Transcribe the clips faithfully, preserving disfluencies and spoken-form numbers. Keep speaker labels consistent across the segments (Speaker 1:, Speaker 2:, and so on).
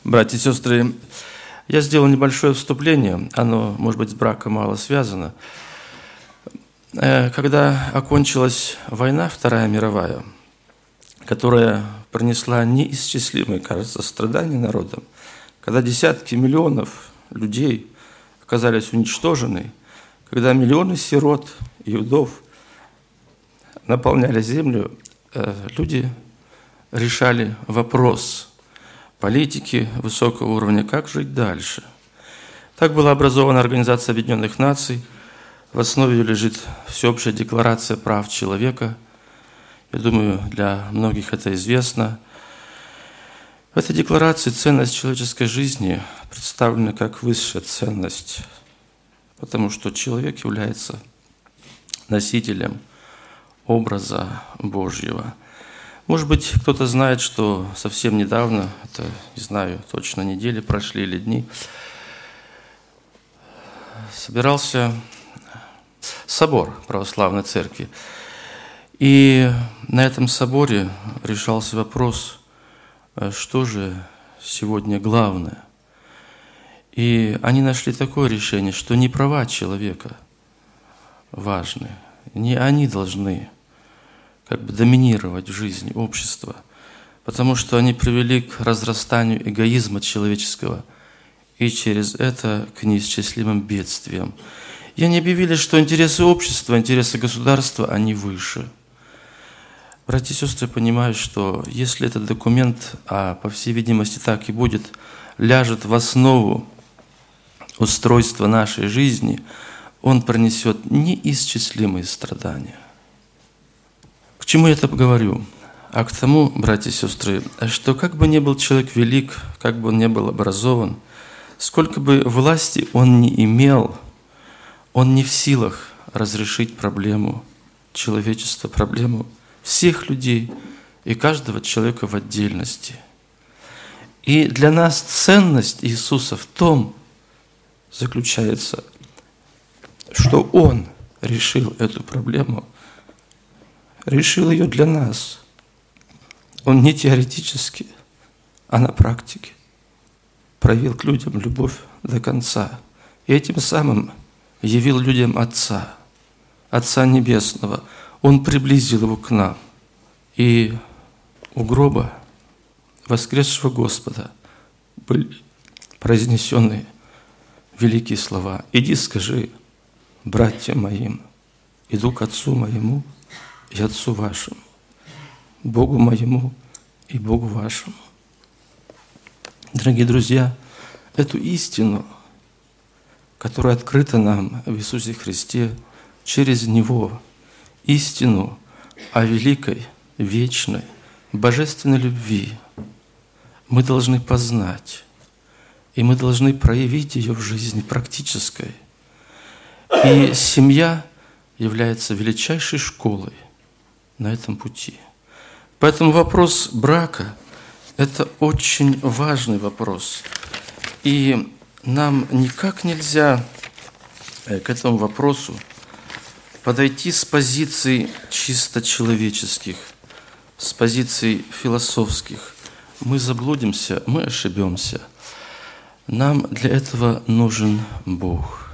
Speaker 1: Братья и сестры, я сделал небольшое вступление, оно, может быть, с браком мало связано. Когда окончилась война, Вторая мировая, которая принесла неисчислимые, кажется, страдания народам, когда десятки миллионов людей оказались уничтожены, когда миллионы сирот и вдов наполняли землю, люди решали вопрос политики высокого уровня, как жить дальше. Так была образована Организация Объединенных Наций. В основе ее лежит Всеобщая декларация прав человека. Я думаю, для многих это известно. В этой декларации ценность человеческой жизни представлена как высшая ценность, потому что человек является носителем образа Божьего. Может быть, кто-то знает, что совсем недавно, это, не знаю, точно недели прошли или дни, собирался собор Православной Церкви. И на этом соборе решался вопрос, что же сегодня главное. И они нашли такое решение, что не права человека важны, не они должны как бы доминировать в жизни общества, потому что они привели к разрастанию эгоизма человеческого и через это к неисчислимым бедствиям. И они объявили, что интересы общества, интересы государства, они выше. Братья и сестры понимают, что если этот документ, а по всей видимости так и будет, ляжет в основу устройства нашей жизни, он принесет неисчислимые страдания. К чему я это говорю? А к тому, братья и сестры, что как бы ни был человек велик, как бы он ни был образован, сколько бы власти он ни имел, он не в силах разрешить проблему человечества, проблему всех людей и каждого человека в отдельности. И для нас ценность Иисуса в том заключается, что Он решил эту проблему, решил ее для нас. Он не теоретически, а на практике проявил к людям любовь до конца. И этим самым явил людям Отца, Отца Небесного. Он приблизил его к нам. И у гроба воскресшего Господа были произнесены великие слова. «Иди скажи братьям моим, иду к Отцу моему и Отцу вашему, Богу моему и Богу вашему». Дорогие друзья, эту истину, которая открыта нам в Иисусе Христе через Него, истину о великой, вечной, божественной любви, мы должны познать, и мы должны проявить ее в жизни практической. И семья является величайшей школой на этом пути. Поэтому вопрос брака – это очень важный вопрос. И нам никак нельзя к этому вопросу подойти с позиций чисто человеческих, с позиций философских. Мы заблудимся, мы ошибемся. Нам для этого нужен Бог.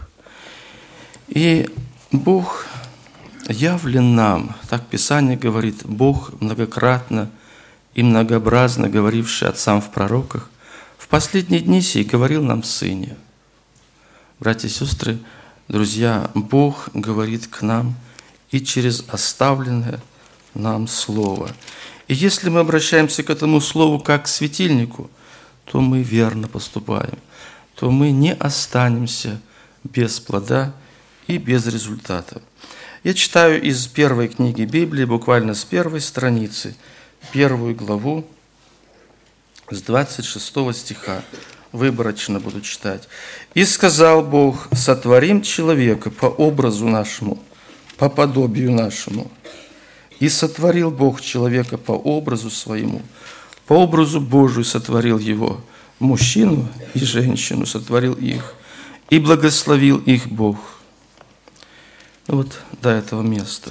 Speaker 1: И Бог явлен нам, так Писание говорит, Бог многократно и многообразно говоривший отцам в пророках, в последние дни сей говорил нам в Сыне. Братья и сестры, друзья, Бог говорит к нам и через оставленное нам Слово. И если мы обращаемся к этому Слову как к светильнику, то мы верно поступаем, то мы не останемся без плода и без результата. Я читаю из первой книги Библии, буквально с первой страницы, первую главу, с двадцать шестого стиха. Выборочно буду читать. «И сказал Бог, сотворим человека по образу нашему, по подобию нашему. И сотворил Бог человека по образу своему, по образу Божию сотворил его, мужчину и женщину сотворил их, и благословил их Бог». Ну вот до этого места.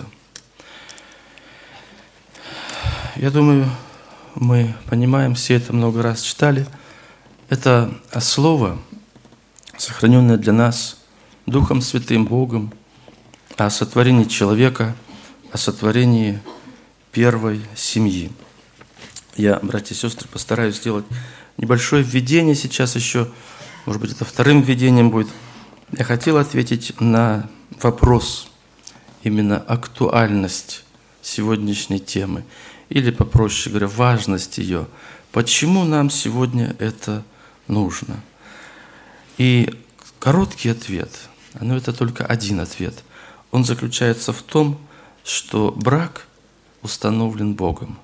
Speaker 1: Я думаю, мы понимаем, все это много раз читали. Это слово, сохраненное для нас Духом Святым Богом, о сотворении человека, о сотворении первой семьи. Я, братья и сестры, постараюсь сделать небольшое введение сейчас еще, может быть, это вторым введением будет. Я хотел ответить на вопрос, именно актуальность сегодняшней темы, или, попроще говоря, важность ее. Почему нам сегодня это нужно? И короткий ответ, но это только один ответ, он заключается в том, что брак установлен Богом.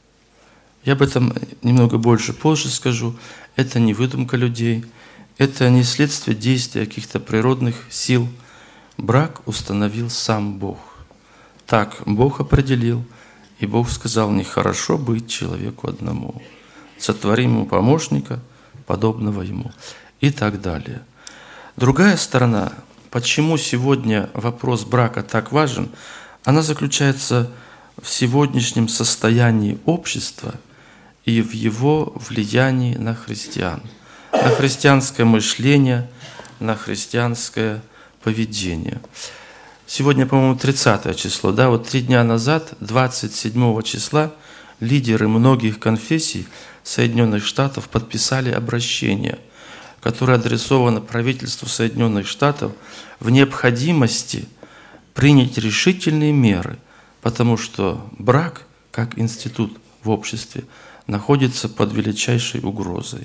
Speaker 1: Я об этом немного больше позже скажу. Это не выдумка людей, это не следствие действия каких-то природных сил. Брак установил сам Бог. Так Бог определил, и Бог сказал: нехорошо быть человеку одному. Сотворим ему помощника, подобного ему. И так далее. Другая сторона, почему сегодня вопрос брака так важен, она заключается в сегодняшнем состоянии общества и в его влиянии на христиан, на христианское мышление, на христианское поведение. Сегодня, по-моему, тридцатое число, да, вот три дня назад, двадцать седьмого числа, лидеры многих конфессий Соединенных Штатов подписали обращение, которое адресовано правительству Соединенных Штатов в необходимости принять решительные меры, потому что брак, как институт в обществе, находится под величайшей угрозой.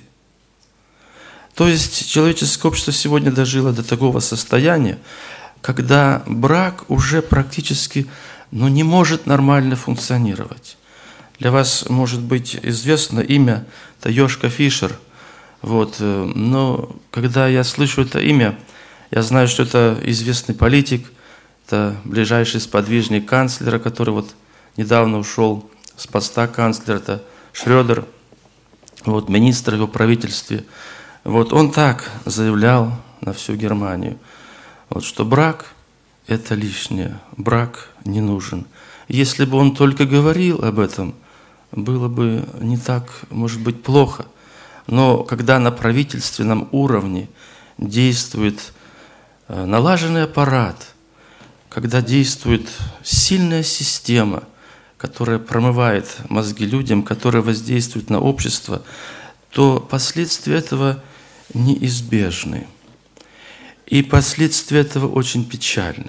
Speaker 1: То есть человеческое общество сегодня дожило до такого состояния, когда брак уже практически ну, не может нормально функционировать. Для вас может быть известно имя, это Йошка Фишер. Вот. Но когда я слышу это имя, я знаю, что это известный политик, это ближайший сподвижник канцлера, который вот недавно ушел с поста канцлера, это Шрёдер, вот, министр в его правительстве. Вот, он так заявлял на всю Германию, вот, что брак – это лишнее, брак не нужен. Если бы он только говорил об этом, было бы не так, может быть, плохо. Но когда на правительственном уровне действует налаженный аппарат, когда действует сильная система, которая промывает мозги людям, которая воздействует на общество, то последствия этого неизбежны. И последствия этого очень печальны.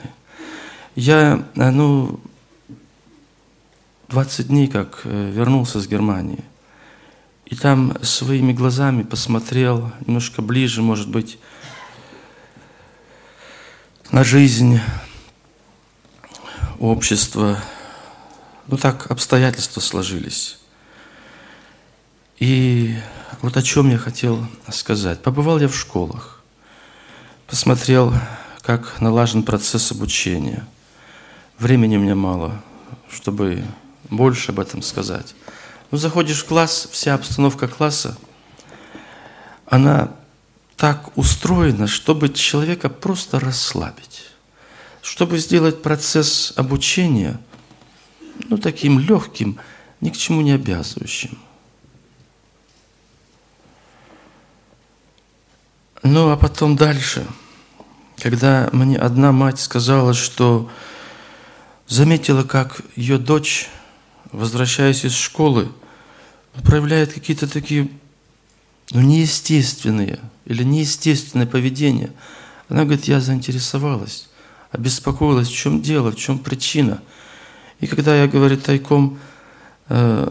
Speaker 1: Я, ну, двадцать дней как вернулся с Германии, и там своими глазами посмотрел немножко ближе, может быть, на жизнь, общество. Ну так обстоятельства сложились. И вот о чем я хотел сказать. Побывал я в школах, посмотрел, как налажен процесс обучения. Времени мне мало, чтобы больше об этом сказать. Ну, заходишь в класс, вся обстановка класса, она так устроена, чтобы человека просто расслабить, чтобы сделать процесс обучения, ну, таким легким, ни к чему не обязывающим. Ну, а потом дальше, когда мне одна мать сказала, что заметила, как ее дочь, возвращаясь из школы, проявляет какие-то такие ну, неестественные или неестественное поведение. Она говорит, я заинтересовалась, обеспокоилась, в чем дело, в чем причина. И когда я, говорит, тайком э,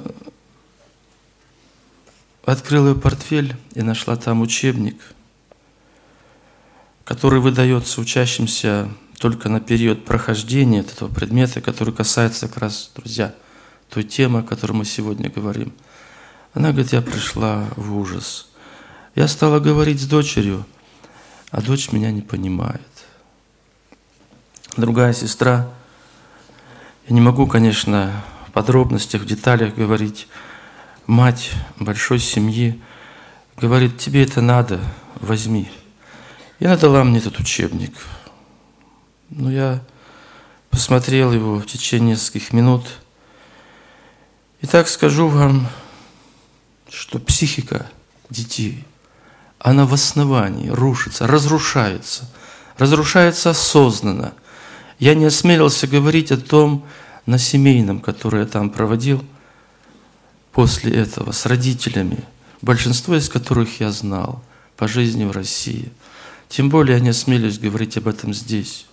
Speaker 1: открыл ее портфель и нашла там учебник, который выдается учащимся только на период прохождения этого предмета, который касается как раз, друзья, той темы, о которой мы сегодня говорим. Она говорит, я пришла в ужас. Я стала говорить с дочерью, а дочь меня не понимает. Другая сестра, я не могу, конечно, в подробностях, в деталях говорить, мать большой семьи, говорит, тебе это надо, возьми. И она дала мне этот учебник. Но я посмотрел его в течение нескольких минут. И так скажу вам, что психика детей она в основании рушится, разрушается, разрушается осознанно. Я не осмелился говорить о том на семейном, которое я там проводил после этого с родителями, большинство из которых я знал по жизни в России. Тем более я не осмелюсь говорить об этом здесь.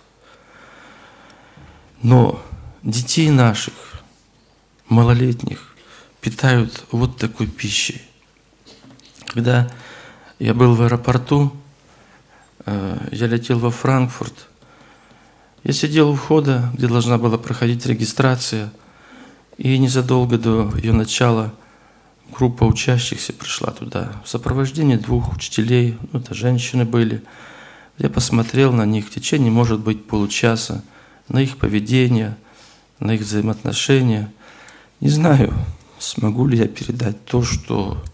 Speaker 1: Но детей наших, малолетних, питают вот такой пищей. Когда я был в аэропорту, я летел во Франкфурт, я сидел у входа, где должна была проходить регистрация, и незадолго до ее начала группа учащихся пришла туда в сопровождении двух учителей, ну, это женщины были. Я посмотрел на них в течение, может быть, получаса, на их поведение, на их взаимоотношения. Не знаю, смогу ли я передать то, что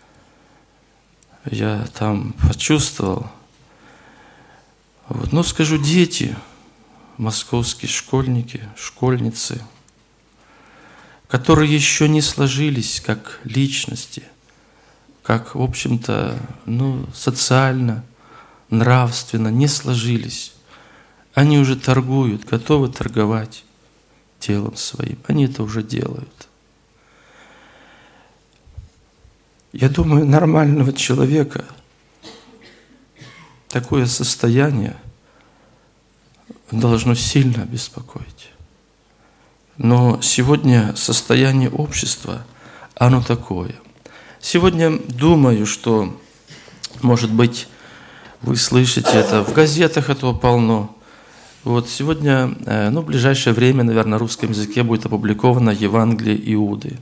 Speaker 1: я там почувствовал. Вот. Но скажу, дети, московские школьники, школьницы, которые еще не сложились как личности, как, в общем-то, ну, социально, нравственно не сложились. Они уже торгуют, готовы торговать телом своим. Они это уже делают. Я думаю, нормального человека такое состояние должно сильно беспокоить. Но сегодня состояние общества, оно такое. Сегодня думаю, что, может быть, вы слышите это, в газетах этого полно. Вот сегодня, ну, в ближайшее время, наверное, на русском языке будет опубликовано Евангелие Иуды.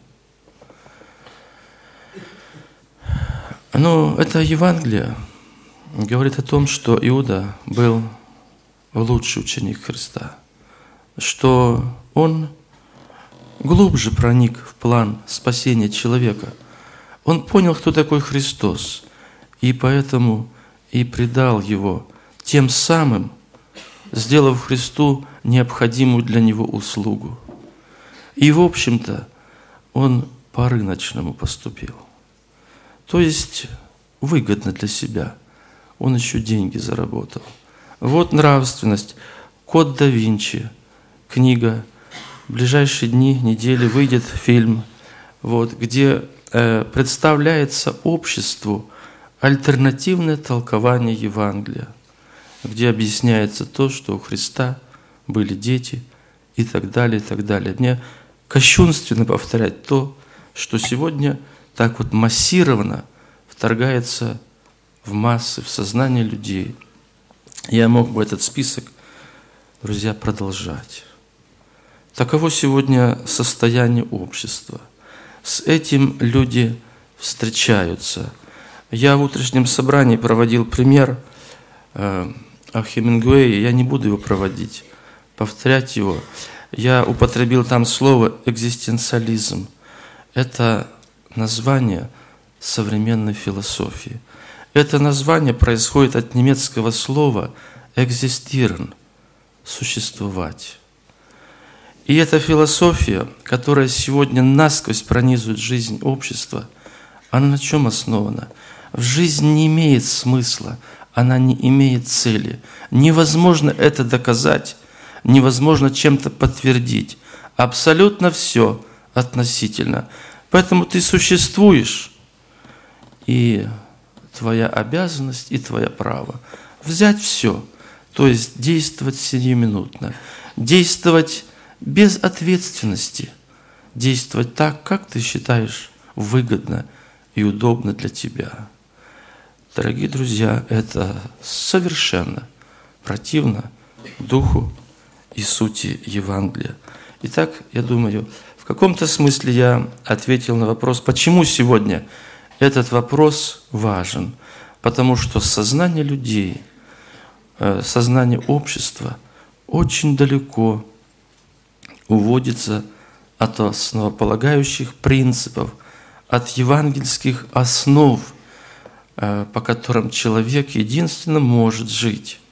Speaker 1: Но это Евангелие говорит о том, что Иуда был лучший ученик Христа, что он глубже проник в план спасения человека. Он понял, кто такой Христос, и поэтому и предал его, тем самым сделав Христу необходимую для него услугу. И, в общем-то, он по-рыночному поступил. То есть выгодно для себя. Он еще деньги заработал. Вот нравственность. Код да Винчи. Книга. В ближайшие дни, недели выйдет фильм, вот, где э, представляется обществу альтернативное толкование Евангелия, где объясняется то, что у Христа были дети и так далее, и так далее. Мне кощунственно повторять то, что сегодня так вот массированно вторгается в массы, в сознание людей. Я мог бы этот список, друзья, продолжать. Таково сегодня состояние общества. С этим люди встречаются. Я в утреннем собрании проводил пример э, о Хемингуэе, я не буду его проводить, повторять его. Я употребил там слово «экзистенциализм». Это название современной философии. Это название происходит от немецкого слова «existieren» – «существовать». И эта философия, которая сегодня насквозь пронизывает жизнь общества, она на чем основана? В жизнь не имеет смысла, она не имеет цели. Невозможно это доказать, невозможно чем-то подтвердить. Абсолютно все относительно. Поэтому ты существуешь, и твоя обязанность, и твое право взять все, то есть действовать сиюминутно, действовать без ответственности, действовать так, как ты считаешь выгодно и удобно для тебя. Дорогие друзья, это совершенно противно духу и сути Евангелия. Итак, я думаю, в каком-то смысле я ответил на вопрос, почему сегодня этот вопрос важен. Потому что сознание людей, сознание общества очень далеко уводится от основополагающих принципов, от евангельских основ, по которым человек единственно может жить.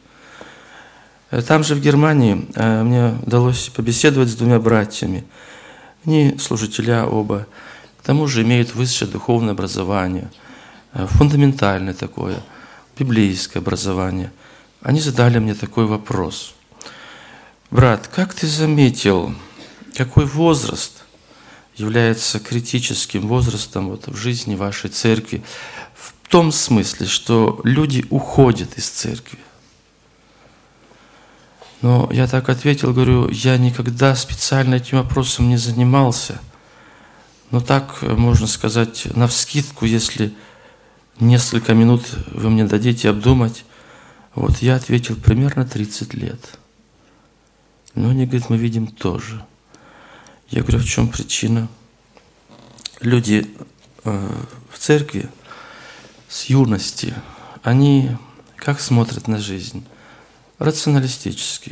Speaker 1: Там же в Германии мне удалось побеседовать с двумя братьями. Они служителя оба, к тому же имеют высшее духовное образование, фундаментальное такое. библейское образование, они задали мне такой вопрос. Брат, как ты заметил, какой возраст является критическим возрастом вот в жизни вашей церкви? В том смысле, что люди уходят из церкви. Но я так ответил, говорю, я никогда специально этим вопросом не занимался. Но так, можно сказать, навскидку, если несколько минут вы мне дадите обдумать, вот я ответил, примерно тридцать лет. Но они говорят, мы видим тоже. Я говорю, в чем причина? Люди э, в церкви с юности, они как смотрят на жизнь? Рационалистически.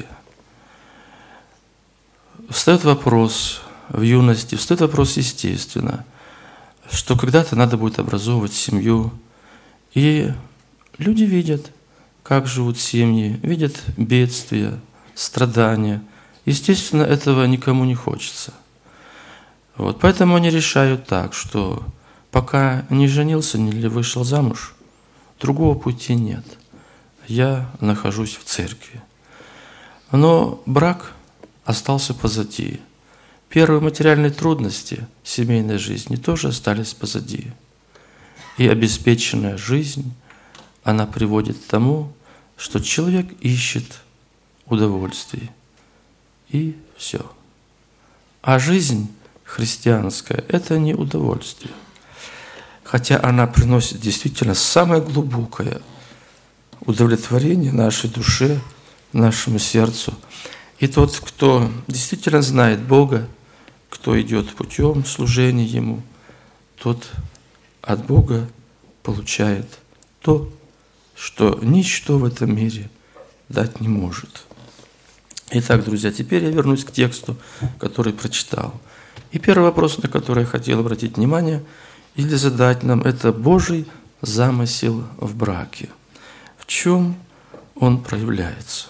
Speaker 1: Встает вопрос в юности, встает вопрос естественно, что когда-то надо будет образовывать семью. И люди видят, как живут семьи, видят бедствия, страдания. Естественно, этого никому не хочется. Вот, поэтому они решают так, что пока не женился или вышел замуж, другого пути нет. Я нахожусь в церкви. Но брак остался позади. Первые материальные трудности семейной жизни тоже остались позади. И обеспеченная жизнь, она приводит к тому, что человек ищет удовольствий. И все. А жизнь христианская – это не удовольствие. Хотя она приносит действительно самое глубокое удовлетворение нашей душе, нашему сердцу. И тот, кто действительно знает Бога, кто идет путем служения Ему, тот от Бога получает то, что ничто в этом мире дать не может. Итак, друзья, теперь я вернусь к тексту, который прочитал. И первый вопрос, на который я хотел обратить внимание или задать нам, это Божий замысел в браке. В чем он проявляется?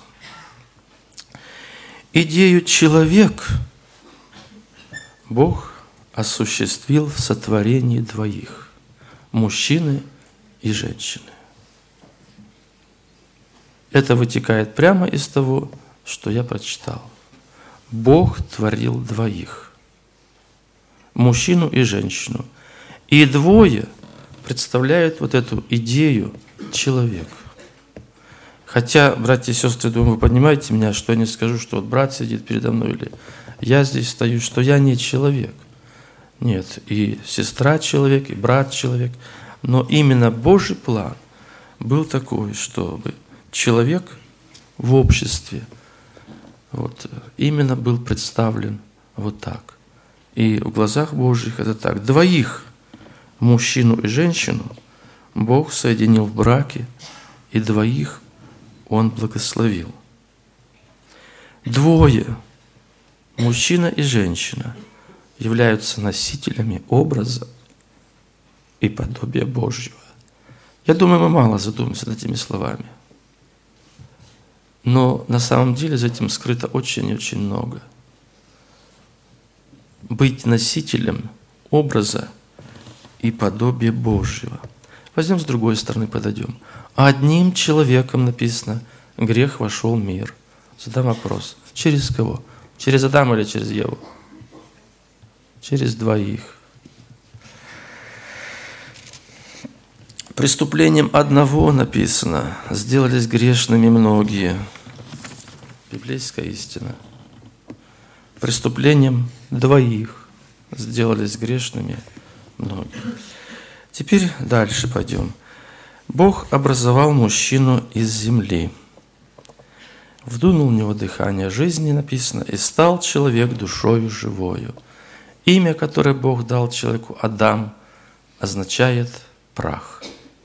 Speaker 1: Идею «человек» Бог осуществил в сотворении двоих – мужчины и женщины. Это вытекает прямо из того, что я прочитал. Бог творил двоих – мужчину и женщину. И двое представляют вот эту идею человека. Хотя, братья и сестры, думаю, вы понимаете меня, что я не скажу, что вот брат сидит передо мной, или я здесь стою, что я не человек. Нет, и сестра человек, и брат человек. Но именно Божий план был такой, чтобы человек в обществе вот, именно был представлен вот так. И в глазах Божьих это так. Двоих, мужчину и женщину, Бог соединил в браке, и двоих Он благословил. Двое, мужчина и женщина, являются носителями образа и подобия Божьего. Я думаю, мы мало задумаемся над этими словами. Но на самом деле за этим скрыто очень и очень много. Быть носителем образа и подобия Божьего. Возьмем с другой стороны, подойдем. Одним человеком написано, грех вошел в мир. Задам вопрос. Через кого? Через Адама или через Еву? Через двоих. Преступлением одного написано, сделались грешными многие. Библейская истина. Преступлением двоих сделались грешными многие. Теперь дальше пойдем. Бог образовал мужчину из земли. Вдунул в него дыхание жизни, написано, и стал человек душою живою. Имя, которое Бог дал человеку, Адам, означает прах.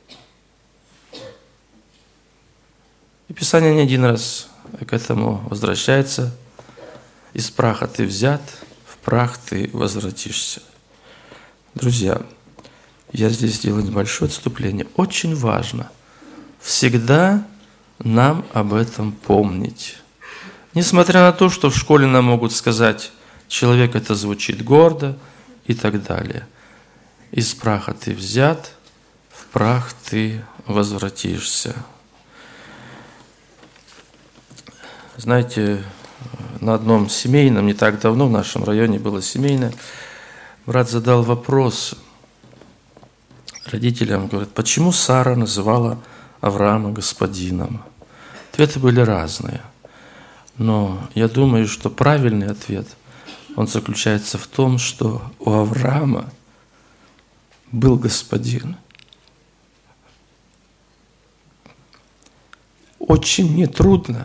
Speaker 1: И Писание не один раз к этому возвращается. Из праха ты взят, в прах ты возвратишься. Друзья, я здесь сделаю небольшое отступление. Очень важно всегда нам об этом помнить. Несмотря на то, что в школе нам могут сказать, человек это звучит гордо и так далее. Из праха ты взят, в прах ты возвратишься. Знаете, на одном семейном, не так давно в нашем районе было семейное, брат задал вопрос родителям, говорит, почему Сара называла Авраама господином? Ответы были разные. Но я думаю, что правильный ответ, он заключается в том, что у Авраама был господин. Очень нетрудно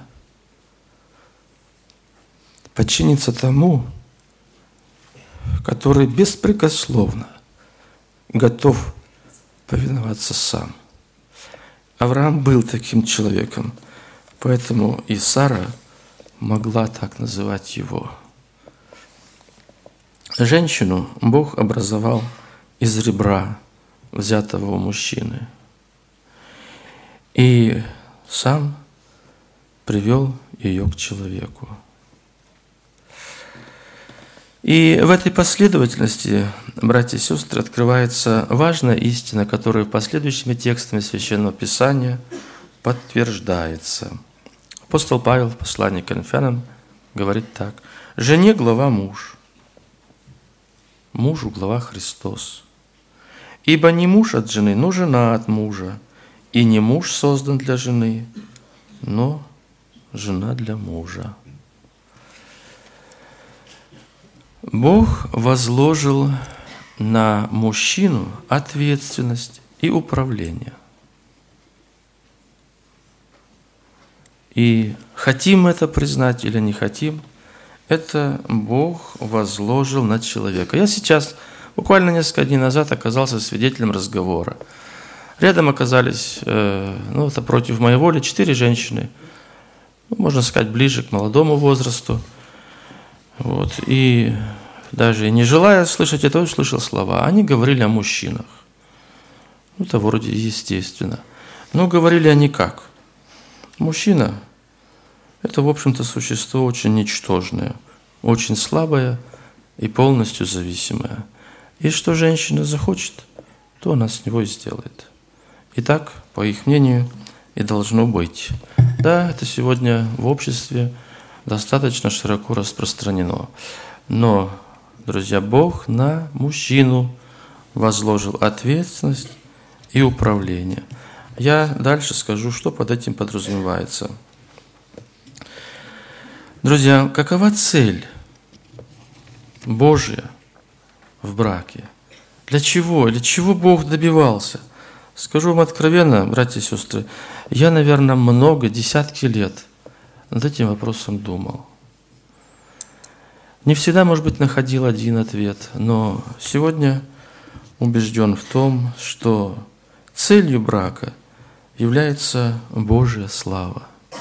Speaker 1: подчиниться тому, который беспрекословно готов повиноваться сам. Авраам был таким человеком, поэтому и Сара могла так называть его. Женщину Бог образовал из ребра, взятого у мужчины, и сам привел ее к человеку. И в этой последовательности, братья и сестры, открывается важная истина, которая последующими текстами Священного Писания подтверждается. Апостол Павел в послании к Коринфянам говорит так. «Жене глава муж, мужу глава Христос. Ибо не муж от жены, но жена от мужа, и не муж создан для жены, но жена для мужа». Бог возложил на мужчину ответственность и управление. И хотим мы это признать или не хотим, это Бог возложил на человека. Я сейчас, буквально несколько дней назад, оказался свидетелем разговора. Рядом оказались, ну, это против моей воли, четыре женщины, ну, можно сказать, ближе к молодому возрасту. Вот. И даже не желая слышать это, услышал слова. Они говорили о мужчинах. Ну, это вроде естественно. Но говорили они как? Мужчина – это, в общем-то, существо очень ничтожное, очень слабое и полностью зависимое. И что женщина захочет, то она с него и сделает. И так, по их мнению, и должно быть. Да, это сегодня в обществе достаточно широко распространено. Но, друзья, Бог на мужчину возложил ответственность и управление. Я дальше скажу, что под этим подразумевается. Друзья, какова цель Божья в браке? Для чего? Для чего Бог добивался? Скажу вам откровенно, братья и сестры, я, наверное, много, десятки лет над этим вопросом думал. Не всегда, может быть, находил один ответ, но сегодня убежден в том, что целью брака является Божья слава.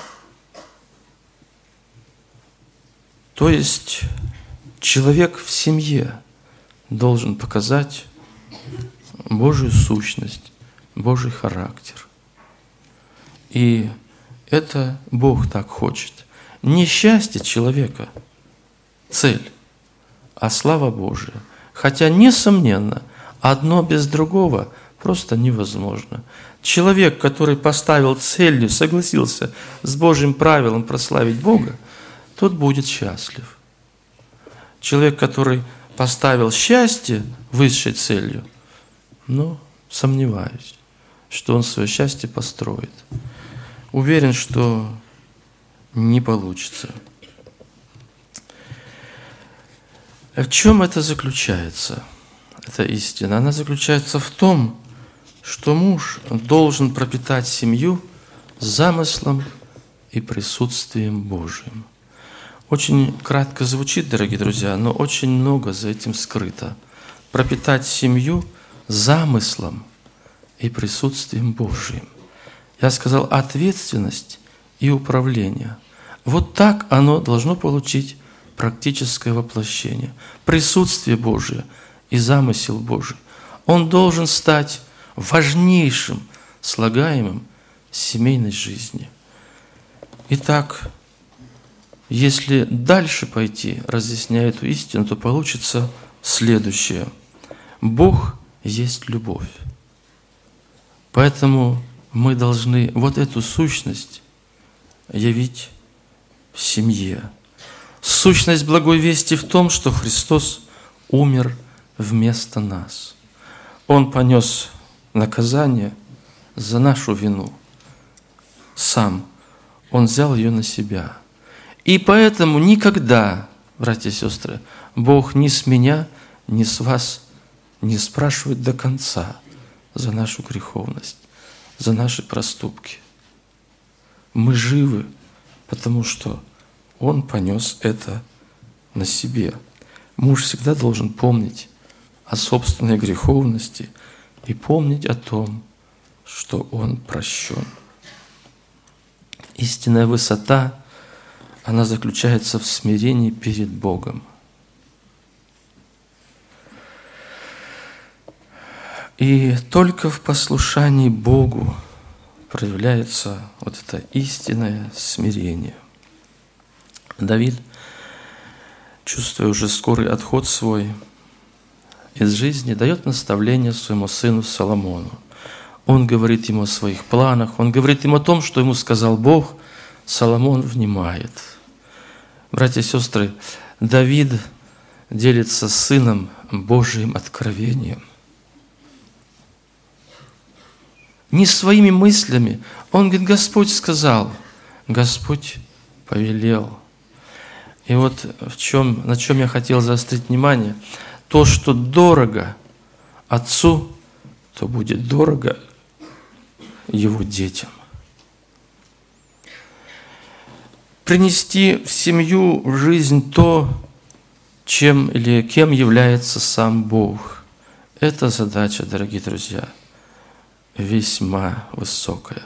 Speaker 1: То есть человек в семье должен показать Божью сущность, Божий характер. И это Бог так хочет. Не счастье человека – цель, а слава Божия. Хотя, несомненно, одно без другого просто невозможно. Человек, который поставил целью, согласился с Божьим правилом прославить Бога, тот будет счастлив. Человек, который поставил счастье высшей целью, ну, сомневаюсь, что он свое счастье построит. Уверен, что не получится. В чем это заключается, эта истина? Она заключается в том, что муж должен пропитать семью замыслом и присутствием Божьим. Очень кратко звучит, дорогие друзья, но очень много за этим скрыто. Пропитать семью замыслом и присутствием Божьим. Я сказал, ответственность и управление. Вот так оно должно получить практическое воплощение. Присутствие Божие и замысел Божий. Он должен стать важнейшим слагаемым семейной жизни. Итак, если дальше пойти, разъясняя эту истину, то получится следующее. Бог есть любовь. Поэтому мы должны вот эту сущность явить в семье. Сущность благой вести в том, что Христос умер вместо нас. Он понес наказание за нашу вину. Сам Он взял ее на себя. И поэтому никогда, братья и сестры, Бог ни с меня, ни с вас не спрашивает до конца за нашу греховность, за наши проступки. Мы живы, потому что Он понес это на себе. Муж всегда должен помнить о собственной греховности и помнить о том, что он прощен. Истинная высота, она заключается в смирении перед Богом. И только в послушании Богу проявляется вот это истинное смирение. Давид, чувствуя уже скорый отход свой из жизни, дает наставление своему сыну Соломону. Он говорит ему о своих планах, он говорит ему о том, что ему сказал Бог. Соломон внимает. Братья и сестры, Давид делится с сыном Божьим откровением. Не своими мыслями. Он говорит, Господь сказал, Господь повелел. И вот в чем, на чем я хотел заострить внимание, то, что дорого отцу, то будет дорого его детям. Принести в семью, в жизнь то, чем или кем является сам Бог. Эта задача, дорогие друзья, весьма высокая.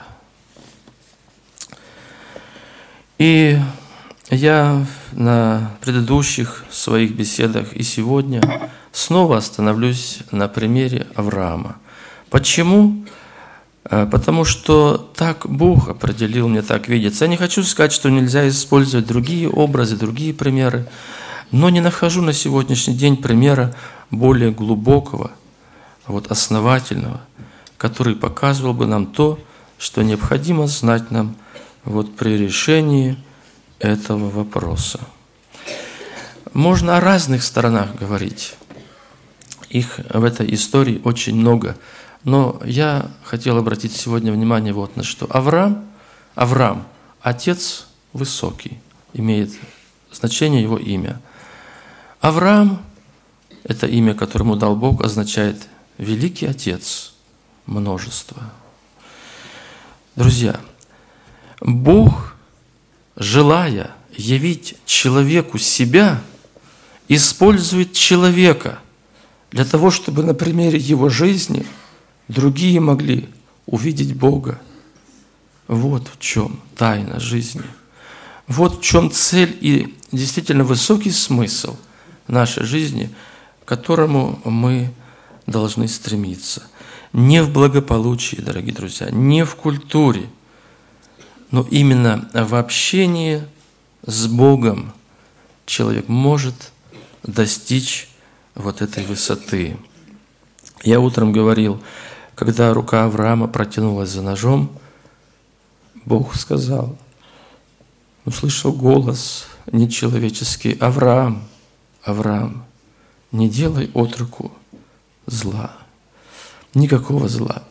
Speaker 1: И я на предыдущих своих беседах и сегодня снова остановлюсь на примере Авраама. Почему? Потому что так Бог определил мне так видеться. Я не хочу сказать, что нельзя использовать другие образы, другие примеры, но не нахожу на сегодняшний день примера более глубокого, вот, основательного, который показывал бы нам то, что необходимо знать нам вот при решении этого вопроса. Можно о разных сторонах говорить. Их в этой истории очень много. Но я хотел обратить сегодня внимание вот на что. Авраам, Авраам, отец высокий, имеет значение его имя. Авраам, это имя, которому дал Бог, означает великий отец, множество. Друзья, Бог, желая явить человеку себя, использует человека для того, чтобы на примере его жизни другие могли увидеть Бога. Вот в чем тайна жизни. Вот в чем цель и действительно высокий смысл нашей жизни, к которому мы должны стремиться. Не в благополучии, дорогие друзья, не в культуре, но именно в общении с Богом человек может достичь вот этой высоты. Я утром говорил, когда рука Авраама протянулась за ножом, Бог сказал, услышал голос нечеловеческий: Авраам, Авраам, не делай отроку зла. Никакого зла.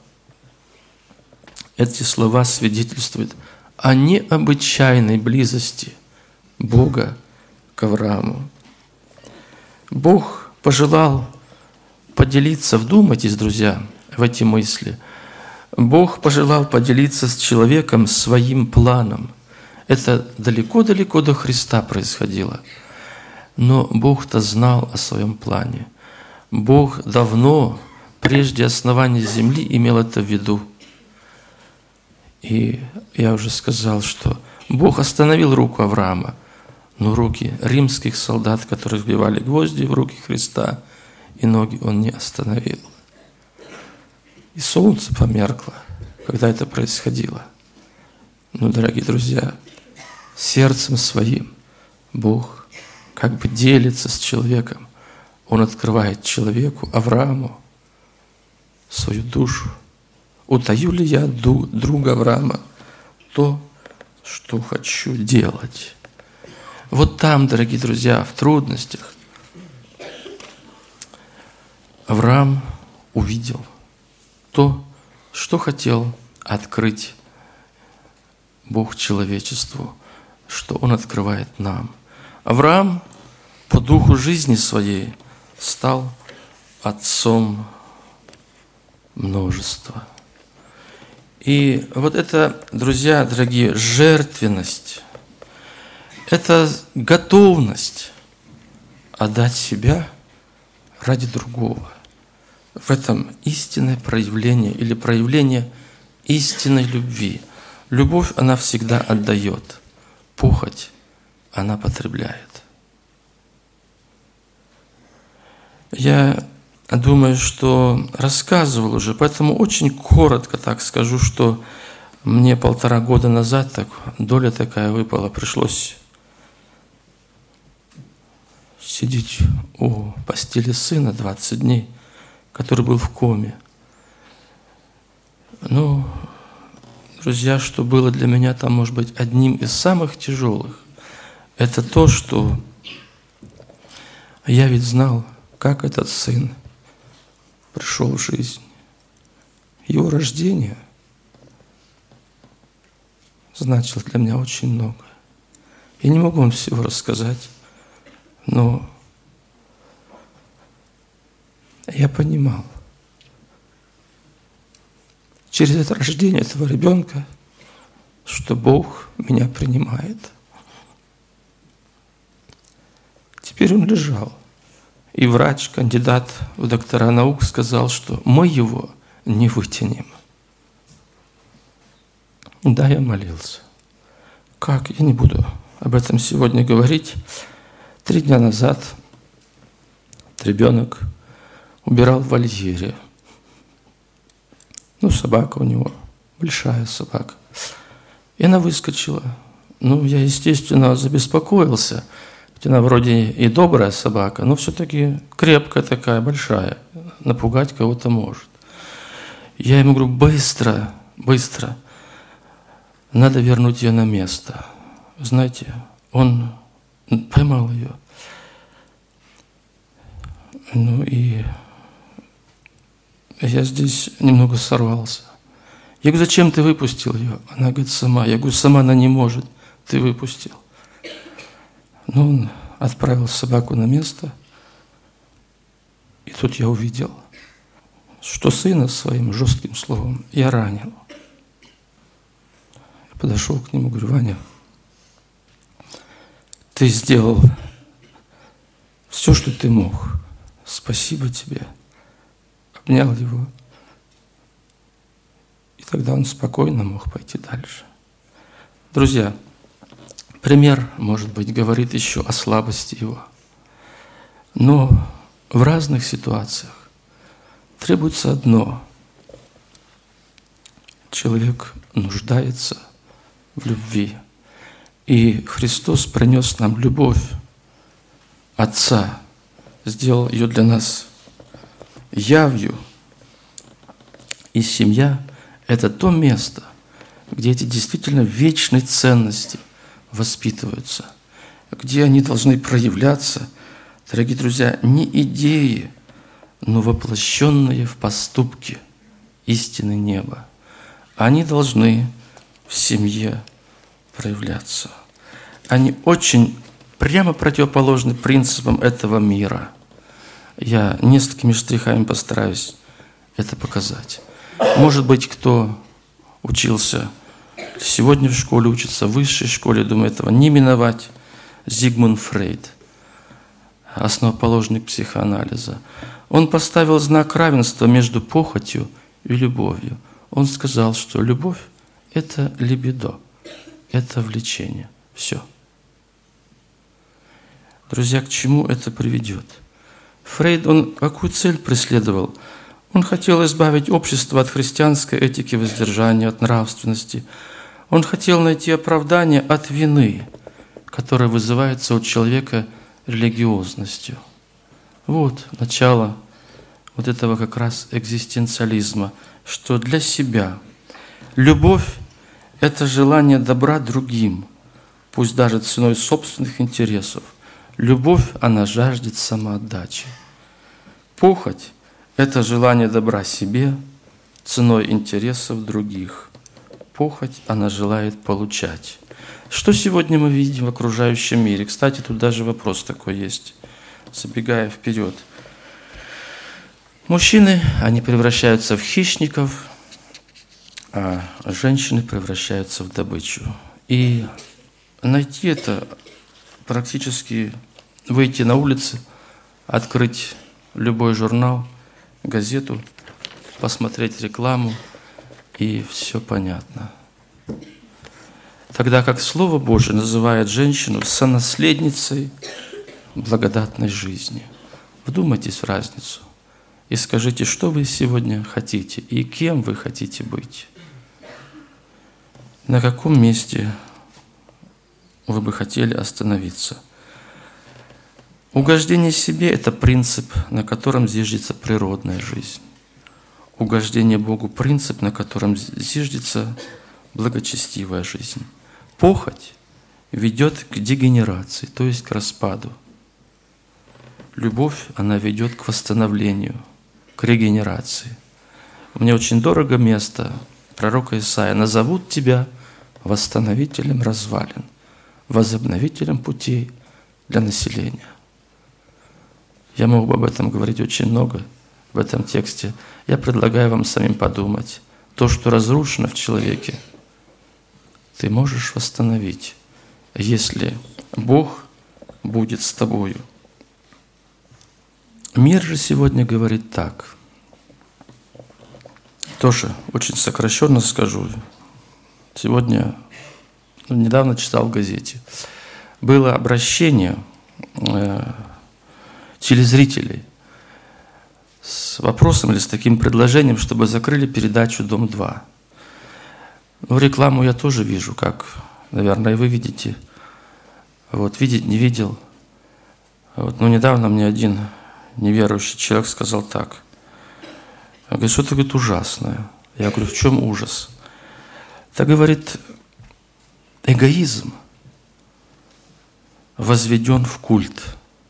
Speaker 1: Эти слова свидетельствуют о необычайной близости Бога к Аврааму. Бог пожелал поделиться, вдумайтесь, друзья, в эти мысли. Бог пожелал поделиться с человеком своим планом. Это далеко-далеко до Христа происходило. Но Бог-то знал о своем плане. Бог давно, прежде основания земли, имел это в виду. И я уже сказал, что Бог остановил руку Авраама, но руки римских солдат, которые вбивали гвозди в руки Христа, и ноги Он не остановил. И солнце померкло, когда это происходило. Но, дорогие друзья, сердцем своим Бог как бы делится с человеком. Он открывает человеку, Аврааму, свою душу. утаю ли я от друга Авраама то, что хочу делать. Вот там, дорогие друзья, в трудностях Авраам увидел то, что хотел открыть Бог человечеству, что Он открывает нам. Авраам по духу жизни своей стал отцом множества. И вот это, друзья дорогие, жертвенность, это готовность отдать себя ради другого. В этом истинное проявление или проявление истинной любви. Любовь, она всегда отдает. Похоть, она потребляет. Я думаю, что рассказывал уже, поэтому очень коротко так скажу, что мне полтора года назад так, доля такая выпала, пришлось сидеть у постели сына двадцать дней, который был в коме. Ну, друзья, что было для меня там, может быть, одним из самых тяжелых, это то, что я ведь знал, как этот сын пришел в жизнь. Его рождение значило для меня очень много. Я не могу вам всего рассказать, но я понимал, через это рождение этого ребенка, что Бог меня принимает. Теперь он лежал, и врач, кандидат в доктора наук, сказал, что мы его не вытянем. Да, я молился. Как? Я не буду об этом сегодня говорить. Три дня назад ребенок убирал в вольере. Ну, собака у него, большая собака. И она выскочила. Ну, я, естественно, забеспокоился. Ведь она вроде и добрая собака, но все-таки крепкая такая, большая. Напугать кого-то может. Я ему говорю, быстро, быстро. Надо вернуть ее на место. Знаете, он поймал ее. Ну и я здесь немного сорвался. Я говорю, зачем ты выпустил ее? Она говорит, сама. Я говорю, сама она не может. Ты выпустил. Ну, он отправил собаку на место. И тут я увидел, что сына своим жестким словом я ранил. Я подошел к нему, говорю, Ваня, ты сделал все, что ты мог. Спасибо тебе. Обнял его. И тогда он спокойно мог пойти дальше. Друзья, пример, может быть, говорит еще о слабости его. Но в разных ситуациях требуется одно. Человек нуждается в любви. И Христос принес нам любовь Отца, сделал ее для нас явью. И семья – это то место, где эти действительно вечные ценности воспитываются, где они должны проявляться, дорогие друзья, не идеи, но воплощенные в поступки истины неба. Они должны в семье проявляться. Они очень прямо противоположны принципам этого мира. Я несколькими штрихами постараюсь это показать. Может быть, кто учился сегодня в школе, учится в высшей школе, думаю, этого не миновать. Зигмунд Фрейд, основоположник психоанализа. Он поставил знак равенства между похотью и любовью. Он сказал, что любовь – это либидо, это влечение. Все. Друзья, к чему это приведет? Фрейд, он какую цель преследовал? Он хотел избавить общество от христианской этики воздержания, от нравственности. Он хотел найти оправдание от вины, которая вызывается у человека религиозностью. Вот начало вот этого как раз экзистенциализма, что для себя любовь – это желание добра другим, пусть даже ценой собственных интересов. Любовь, она жаждет самоотдачи. Похоть – это желание добра себе ценой интересов других. Похоть, она желает получать. Что сегодня мы видим в окружающем мире? Кстати, тут даже вопрос такой есть, забегая вперед. Мужчины, они превращаются в хищников, а женщины превращаются в добычу. И найти это практически, выйти на улицы, открыть любой журнал, газету, посмотреть рекламу, и все понятно. Тогда как Слово Божие называет женщину сонаследницей благодатной жизни. Вдумайтесь в разницу и скажите, что вы сегодня хотите и кем вы хотите быть. На каком месте вы бы хотели остановиться? Угождение себе – это принцип, на котором зиждется природная жизнь. Угождение Богу – принцип, на котором зиждется благочестивая жизнь. Похоть ведет к дегенерации, то есть к распаду. Любовь, она ведет к восстановлению, к регенерации. Мне очень дорого место пророка Исаия. «Назовут тебя восстановителем развалин, возобновителем путей для населения». Я мог бы об этом говорить очень много в этом тексте. Я предлагаю вам самим подумать. То, что разрушено в человеке, ты можешь восстановить, если Бог будет с тобою. Мир же сегодня говорит так. Тоже очень сокращенно скажу. Сегодня, ну, недавно читал в газете, было обращение э, телезрителей с вопросом или с таким предложением, чтобы закрыли передачу «Дом-два». Ну, рекламу я тоже вижу, как, наверное, и вы видите. Вот, видеть не видел. Вот, но недавно мне один неверующий человек сказал так. Он говорит, что-то, говорит, ужасное. Я говорю, в чем ужас? Это, говорит, эгоизм возведен в культ.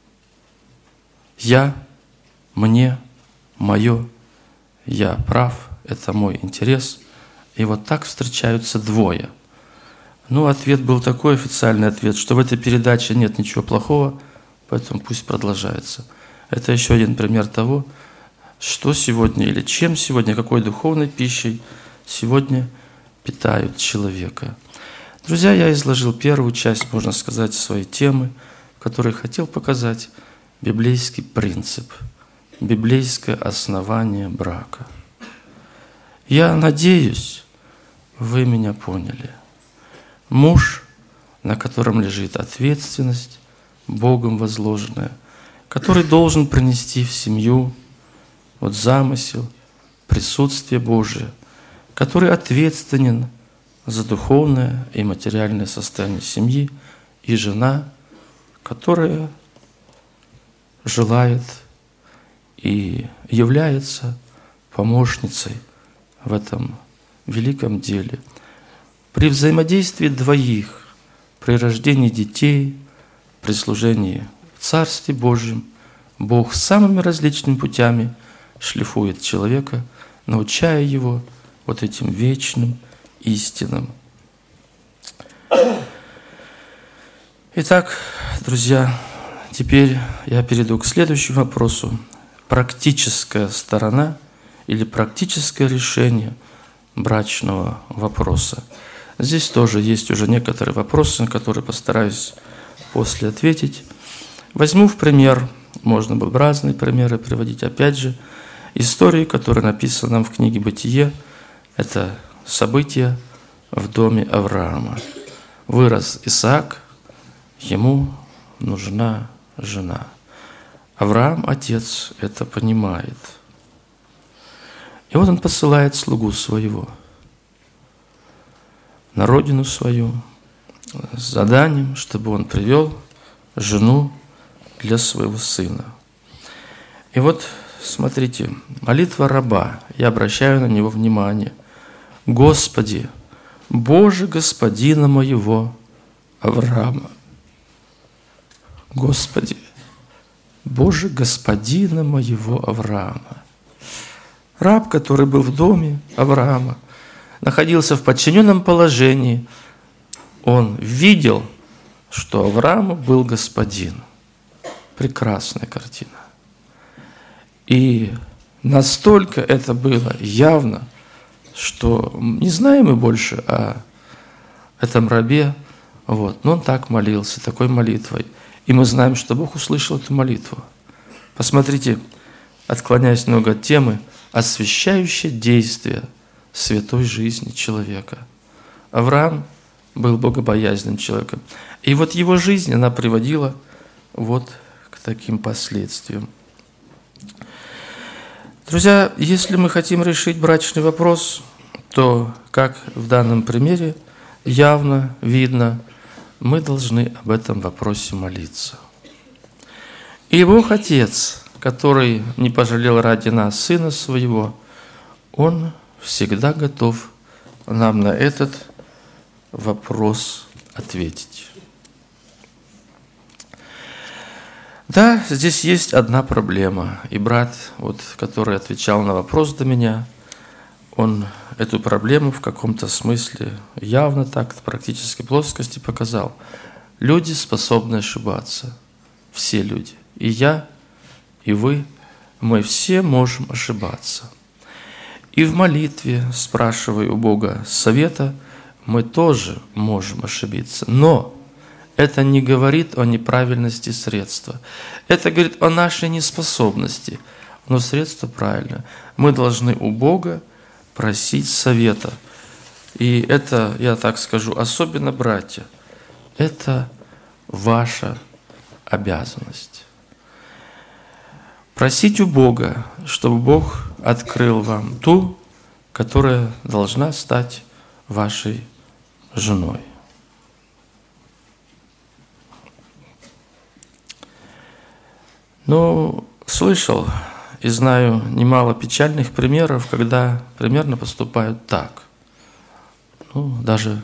Speaker 1: Я, мне, мое, я прав, это мой интерес. И вот так встречаются двое. Ну, ответ был такой, официальный ответ, что в этой передаче нет ничего плохого, поэтому пусть продолжается. Это еще один пример того, что сегодня или чем сегодня, какой духовной пищей сегодня питают человека. Друзья, я изложил первую часть, можно сказать, своей темы, в которой хотел показать библейский принцип, библейское основание брака. Я надеюсь, вы меня поняли. Муж, на котором лежит ответственность, Богом возложенная, который должен принести в семью вот замысел, присутствие Божие, который ответственен за духовное и материальное состояние семьи, и жена, которая желает и является помощницей в этом великом деле. При взаимодействии двоих, при рождении детей, при служении в Царстве Божьем, Бог самыми различными путями шлифует человека, научая его вот этим вечным истинам. Итак, друзья, теперь я перейду к следующему вопросу. Практическая сторона или практическое решение брачного вопроса. Здесь тоже есть уже некоторые вопросы, на которые постараюсь после ответить. Возьму в пример, можно было бы разные примеры приводить, опять же, истории, которые написаны нам в книге «Бытие». Это события в доме Авраама. Вырос Исаак, ему нужна жена. Авраам, отец, это понимает. И вот он посылает слугу своего на родину свою с заданием, чтобы он привел жену для своего сына. И вот смотрите, молитва раба, я обращаю на него внимание. Господи, Боже господина моего Авраама. Господи, Боже господина моего Авраама. Раб, который был в доме Авраама, находился в подчиненном положении, он видел, что Авраам был господин. Прекрасная картина. И настолько это было явно, что не знаем мы больше о этом рабе, вот, но он так молился, такой молитвой. И мы знаем, что Бог услышал эту молитву. Посмотрите, отклоняясь немного от темы, освящающее действие святой жизни человека. Авраам был богобоязненным человеком. И вот его жизнь, она приводила вот к таким последствиям. Друзья, если мы хотим решить брачный вопрос, то, как в данном примере, явно видно, мы должны об этом вопросе молиться. И Бог Отец, который не пожалел ради нас Сына Своего, Он всегда готов нам на этот вопрос ответить. Да, здесь есть одна проблема. И брат, вот, который отвечал на вопрос до меня, он эту проблему в каком-то смысле явно так, в практической плоскости показал. Люди способны ошибаться. Все люди. И я, и вы, мы все можем ошибаться. И в молитве, спрашивая у Бога совета, мы тоже можем ошибиться. Но это не говорит о неправильности средства. Это говорит о нашей неспособности. Но средство правильно. Мы должны у Бога просить совета. И это, я так скажу, особенно братья, это ваша обязанность. Просить у Бога, чтобы Бог открыл вам ту, которая должна стать вашей женой. Ну, слышал и знаю немало печальных примеров, когда примерно поступают так. Ну, даже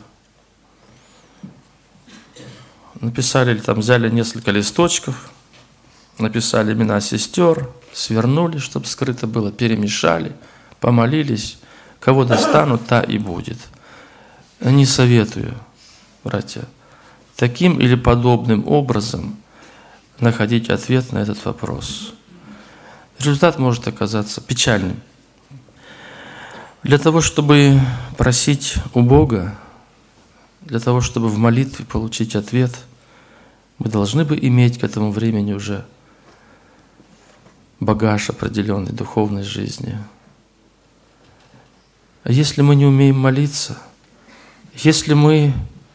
Speaker 1: написали или там взяли несколько листочков, написали имена сестер, свернули, чтобы скрыто было, перемешали, помолились, кого достанут, та и будет. Не советую, братья, таким или подобным образом находить ответ на этот вопрос. Результат может оказаться печальным. Для того, чтобы просить у Бога, для того, чтобы в молитве получить ответ, мы должны бы иметь к этому времени уже багаж определенной духовной жизни. А если мы не умеем молиться, если мы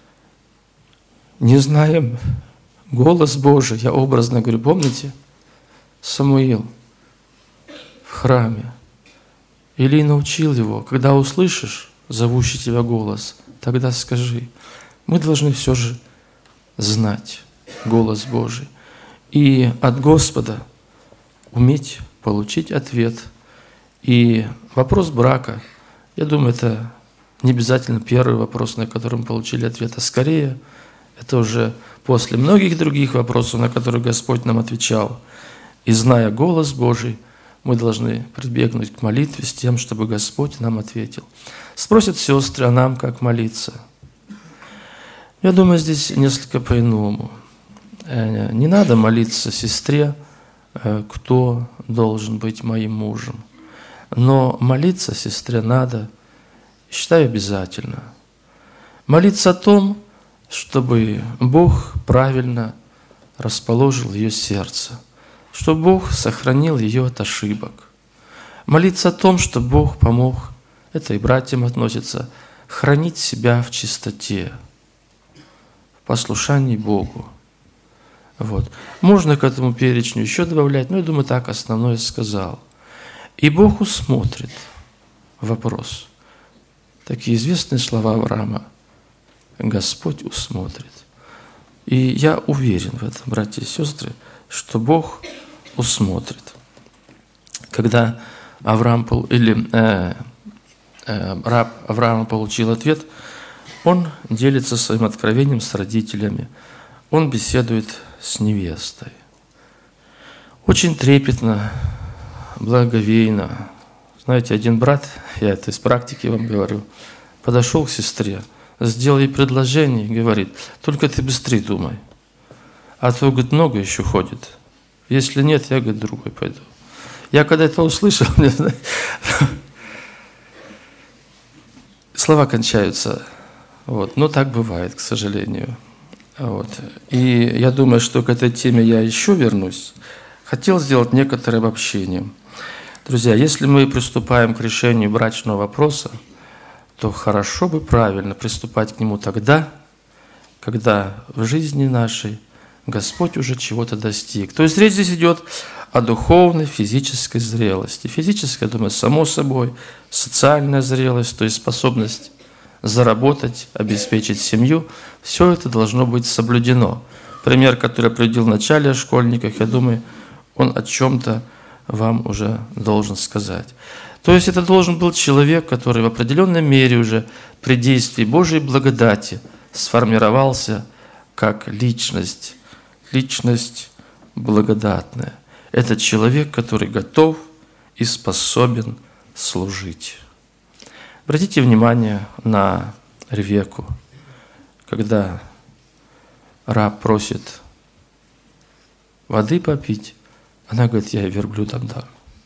Speaker 1: не знаем голос Божий, я образно говорю, помните, Самуил в храме, Илий научил его, когда услышишь зовущий тебя голос, тогда скажи. Мы должны все же знать голос Божий и от Господа уметь получить ответ. И вопрос брака, я думаю, это не обязательно первый вопрос, на который мы получили ответ, а скорее это уже после многих других вопросов, на которые Господь нам отвечал. И зная голос Божий, мы должны прибегнуть к молитве с тем, чтобы Господь нам ответил. Спросят сестры, а нам как молиться? Я думаю, здесь несколько по-иному. Не надо молиться сестре, кто должен быть моим мужем. Но молиться сестре надо, считаю, обязательно. Молиться о том, чтобы Бог правильно расположил ее сердце, чтобы Бог сохранил ее от ошибок. Молиться о том, чтобы Бог помог, это и братьям относится, хранить себя в чистоте, в послушании Богу. Вот. Можно к этому перечню еще добавлять, но я думаю, так основное сказал. И Бог усмотрит вопрос. Такие известные слова Авраама. Господь усмотрит. И я уверен в этом, братья и сестры, что Бог усмотрит. Когда Авраам, или, э, э, раб Авраам получил ответ, он делится своим откровением с родителями. Он беседует с невестой. Очень трепетно, благоговейно. Знаете, один брат, я это из практики вам говорю, подошел к сестре, сделал ей предложение и говорит: только ты быстрее думай. А то, говорит, много еще ходит. Если нет, я, говорит, другой пойду. Я когда это услышал, не знаю, слова кончаются. Вот. Но так бывает, к сожалению. Вот. И я думаю, что к этой теме я еще вернусь. Хотел сделать некоторое обобщение. Друзья, если мы приступаем к решению брачного вопроса, то хорошо бы правильно приступать к нему тогда, когда в жизни нашей Господь уже чего-то достиг. То есть речь здесь идет о духовной, физической зрелости. Физическая, я думаю, само собой, социальная зрелость, то есть способность заработать, обеспечить семью, все это должно быть соблюдено. Пример, который я приводил в начале о школьниках, я думаю, он о чем-то вам уже должен сказать. То есть это должен был человек, который в определенной мере уже при действии Божьей благодати сформировался как личность, личность благодатная. Это человек, который готов и способен служить. Обратите внимание на Ревекку, когда раб просит воды попить, она говорит: я верблюдам дам.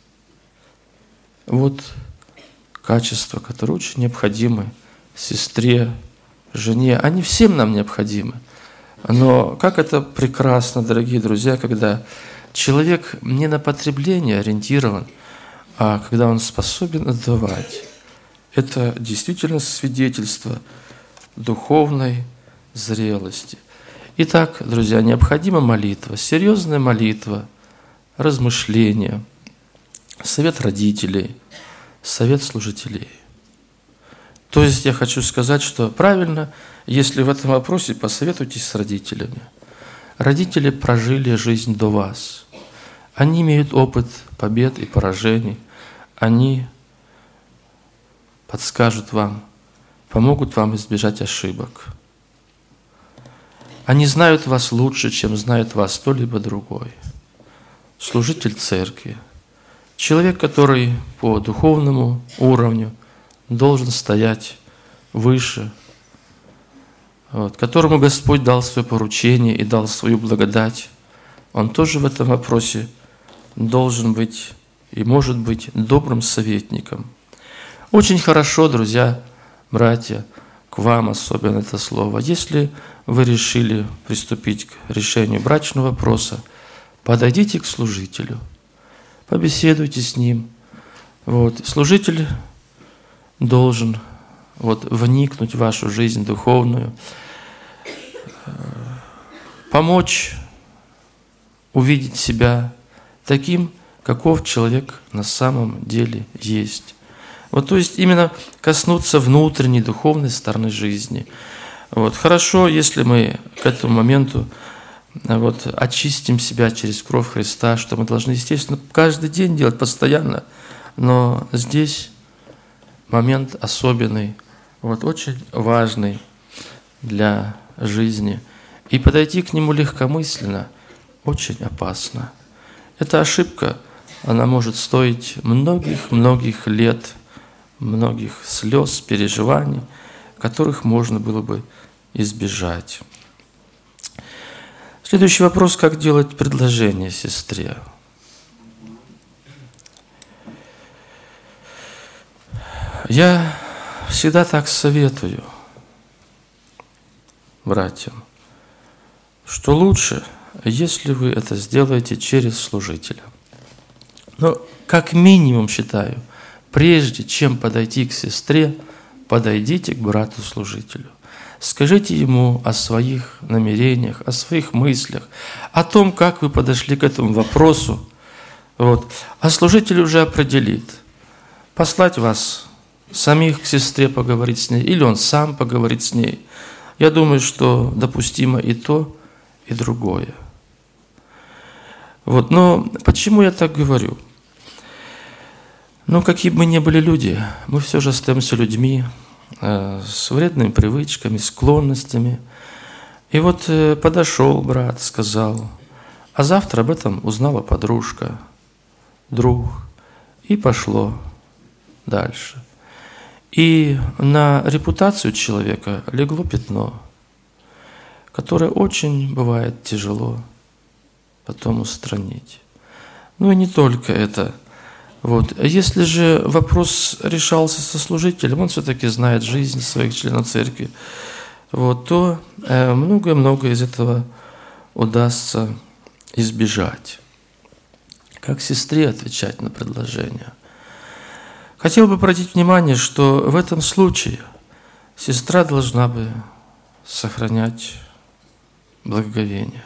Speaker 1: Вот качества, которые очень необходимы сестре, жене. Они всем нам необходимы. Но как это прекрасно, дорогие друзья, когда человек не на потребление ориентирован, а когда он способен отдавать. Это действительно свидетельство духовной зрелости. Итак, друзья, необходима молитва, серьезная молитва, размышления, совет родителей, совет служителей. То есть я хочу сказать, что правильно, если в этом вопросе посоветуйтесь с родителями. Родители прожили жизнь до вас. Они имеют опыт побед и поражений. Они подскажут вам, помогут вам избежать ошибок. Они знают вас лучше, чем знает вас кто-либо другой. Служитель церкви, человек, который по духовному уровню должен стоять выше, вот, которому Господь дал свое поручение и дал свою благодать, он тоже в этом вопросе должен быть и может быть добрым советником. Очень хорошо, друзья, братья, к вам особенно это слово. Если вы решили приступить к решению брачного вопроса, подойдите к служителю, побеседуйте с ним. Вот. Служитель должен вот, вникнуть в вашу жизнь духовную, помочь увидеть себя таким, каков человек на самом деле есть. Вот, то есть именно коснуться внутренней духовной стороны жизни. Вот. Хорошо, если мы к этому моменту вот, очистим себя через кровь Христа, что мы должны, естественно, каждый день делать постоянно. Но здесь момент особенный, вот, очень важный для жизни. И подойти к нему легкомысленно очень опасно. Эта ошибка, она может стоить многих-многих лет, многих слез, переживаний, которых можно было бы избежать. Следующий вопрос: как делать предложение сестре? Я всегда так советую братьям, что лучше, если вы это сделаете через служителя. Но как минимум считаю, прежде чем подойти к сестре, подойдите к брату-служителю. Скажите ему о своих намерениях, о своих мыслях, о том, как вы подошли к этому вопросу. Вот. А служитель уже определит, послать вас самих к сестре поговорить с ней, или он сам поговорит с ней. Я думаю, что допустимо и то, и другое. Вот. Но почему я так говорю? Но какие бы мы ни были люди, мы все же остаемся людьми э, с вредными привычками, склонностями. И вот э, подошел брат, сказал, а завтра об этом узнала подружка, друг, и пошло дальше. И на репутацию человека легло пятно, которое очень бывает тяжело потом устранить. Ну и не только это. Вот. Если же вопрос решался со служителем, он все-таки знает жизнь своих членов церкви, вот, то многое-многое из этого удастся избежать. Как сестре отвечать на предложение? Хотел бы обратить внимание, что в этом случае сестра должна бы сохранять благоговение.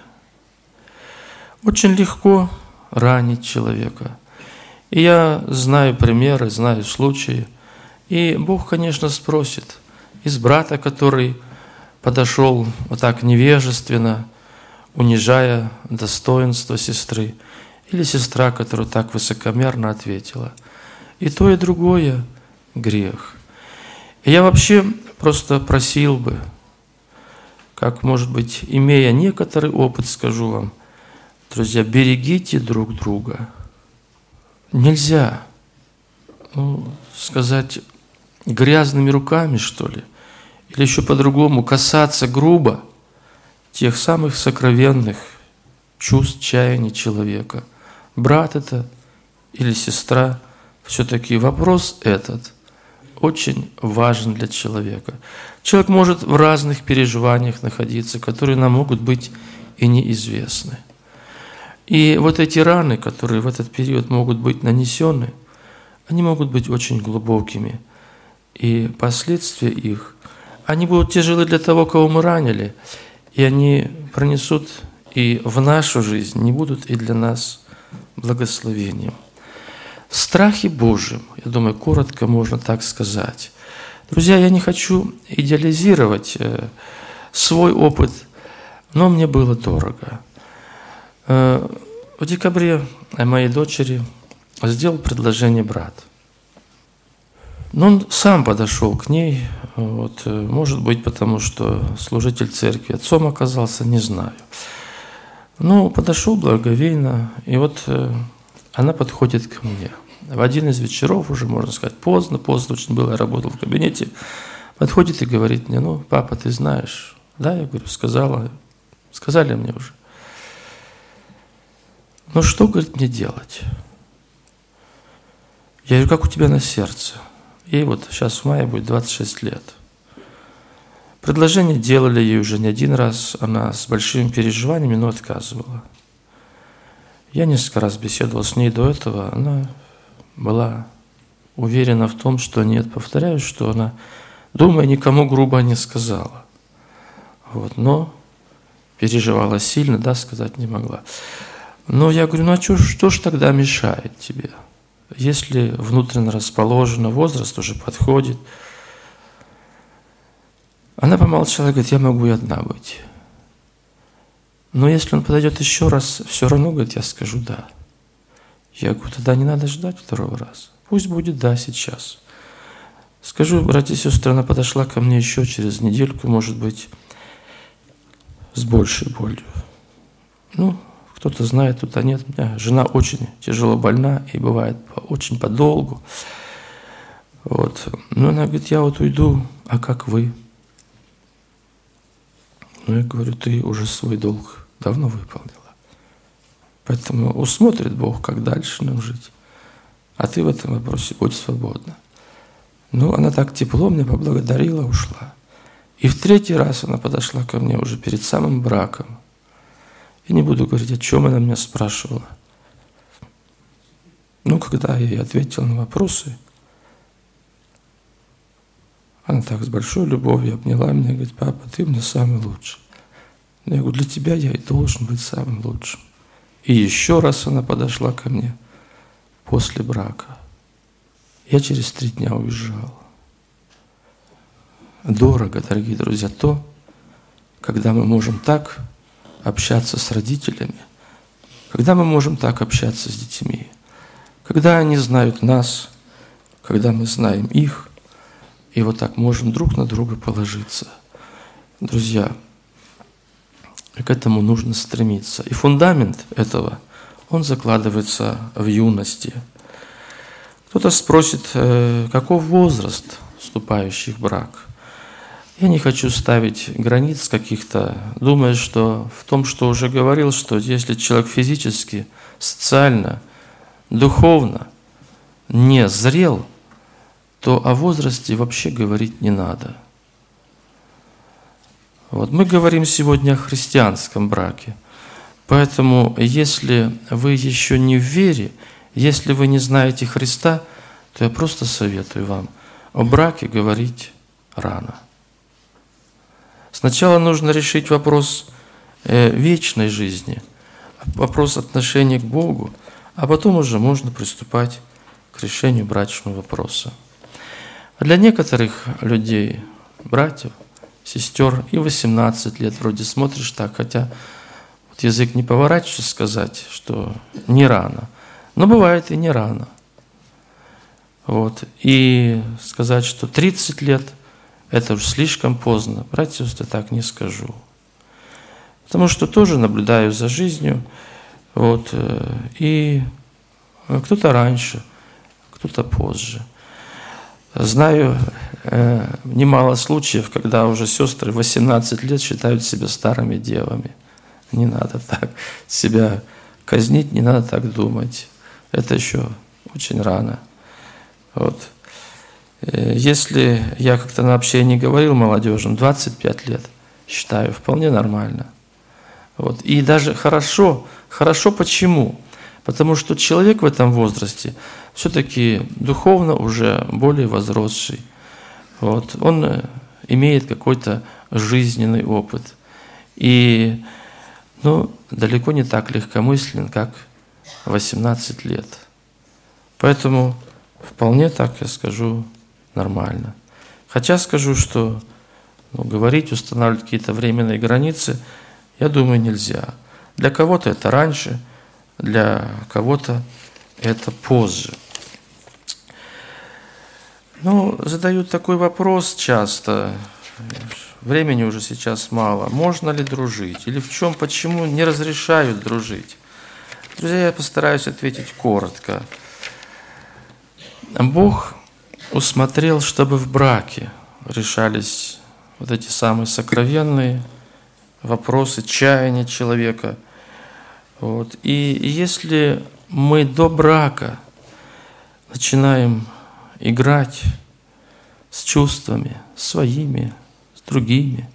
Speaker 1: Очень легко ранить человека. И я знаю примеры, знаю случаи. И Бог, конечно, спросит из брата, который подошел вот так невежественно, унижая достоинство сестры, или сестра, которая так высокомерно ответила. И то, и другое – грех. И я вообще просто просил бы, как, может быть, имея некоторый опыт, скажу вам, друзья, берегите друг друга. Нельзя, ну, сказать, грязными руками, что ли, или еще по-другому, касаться грубо тех самых сокровенных чувств, чаяний человека. Брат это или сестра, все-таки вопрос этот очень важен для человека. Человек может в разных переживаниях находиться, которые нам могут быть и неизвестны. И вот эти раны, которые в этот период могут быть нанесены, они могут быть очень глубокими. И последствия их, они будут тяжелы для того, кого мы ранили, и они пронесут и в нашу жизнь, не будут и для нас благословением. В страхе Божьем, я думаю, коротко можно так сказать. Друзья, я не хочу идеализировать свой опыт, но мне было дорого. В декабре моей дочери сделал предложение брат. Но он сам подошел к ней, вот, может быть, потому что служитель церкви отцом оказался, не знаю. Но подошел благоговейно, и вот она подходит ко мне. В один из вечеров, уже, можно сказать, поздно, поздно очень было, я работал в кабинете, подходит и говорит мне, ну, папа, ты знаешь. Да, я говорю, сказала, сказали мне уже. Ну, что, говорит, мне делать? Я говорю, как у тебя на сердце? Ей вот сейчас в мае будет двадцать шесть лет. Предложение делали ей уже не один раз, она с большими переживаниями, но отказывала. Я несколько раз беседовал с ней до этого, она была уверена в том, что нет. Повторяю, что она, думая, никому грубо не сказала. Вот, но переживала сильно, да, сказать не могла. Но я говорю, ну а что, что ж тогда мешает тебе? Если внутренне расположено, возраст уже подходит. Она помолчала и говорит, я могу и одна быть. Но если он подойдет еще раз, все равно, говорит, я скажу да. Я говорю, тогда не надо ждать второго раза. Пусть будет да сейчас. Скажу, братья и сестры, она подошла ко мне еще через недельку, может быть, с большей болью. Ну, кто-то знает, кто-то нет. У меня жена очень тяжело больна и бывает очень подолгу. Вот. Но она говорит, я вот уйду, а как вы? Ну, я говорю, ты уже свой долг давно выполнила. Поэтому усмотрит Бог, как дальше нам жить. А ты в этом вопросе будь свободна. Ну, она так тепло мне поблагодарила, ушла. И в третий раз она подошла ко мне уже перед самым браком. Я не буду говорить, о чем она меня спрашивала. Ну, когда я ей ответил на вопросы, она так с большой любовью обняла меня и говорит, папа, ты мне самый лучший. Я говорю, для тебя я и должен быть самым лучшим. И еще раз она подошла ко мне после брака. Я через три дня уезжал. Дорого, дорогие друзья, то, когда мы можем так общаться с родителями, когда мы можем так общаться с детьми, когда они знают нас, когда мы знаем их, и вот так можем друг на друга положиться. Друзья, к этому нужно стремиться. И фундамент этого, он закладывается в юности. Кто-то спросит, каков возраст вступающих в брак? Я не хочу ставить границ каких-то, думая, что в том, что уже говорил, что если человек физически, социально, духовно не зрел, то о возрасте вообще говорить не надо. Вот мы говорим сегодня о христианском браке. Поэтому, если вы еще не в вере, если вы не знаете Христа, то я просто советую вам о браке говорить рано. Сначала нужно решить вопрос вечной жизни, вопрос отношения к Богу, а потом уже можно приступать к решению брачного вопроса. А для некоторых людей, братьев, сестер, и восемнадцать лет вроде смотришь так, хотя вот язык не поворачивается сказать, что не рано, но бывает и не рано. Вот. И сказать, что тридцать лет – это уж слишком поздно. Братья, я так не скажу. Потому что тоже наблюдаю за жизнью. Вот, и кто-то раньше, кто-то позже. Знаю э, немало случаев, когда уже сестры восемнадцать лет считают себя старыми девами. Не надо так себя казнить, не надо так думать. Это еще очень рано. Вот. Если я как-то на общении говорил молодежным, двадцать пять лет, считаю, вполне нормально. Вот. И даже хорошо, хорошо почему? Потому что человек в этом возрасте все-таки духовно уже более возросший. Вот. Он имеет какой-то жизненный опыт. И ну, далеко не так легкомыслен, как восемнадцать лет. Поэтому вполне так, я скажу, нормально. Хотя скажу, что ну, говорить, устанавливать какие-то временные границы, я думаю, нельзя. Для кого-то это раньше, для кого-то это позже. Ну, задают такой вопрос часто, времени уже сейчас мало, можно ли дружить, или в чем, почему не разрешают дружить. Друзья, я постараюсь ответить коротко. Бог усмотрел, чтобы в браке решались вот эти самые сокровенные вопросы, чаяния человека. Вот. И если мы до брака начинаем играть с чувствами своими, с другими,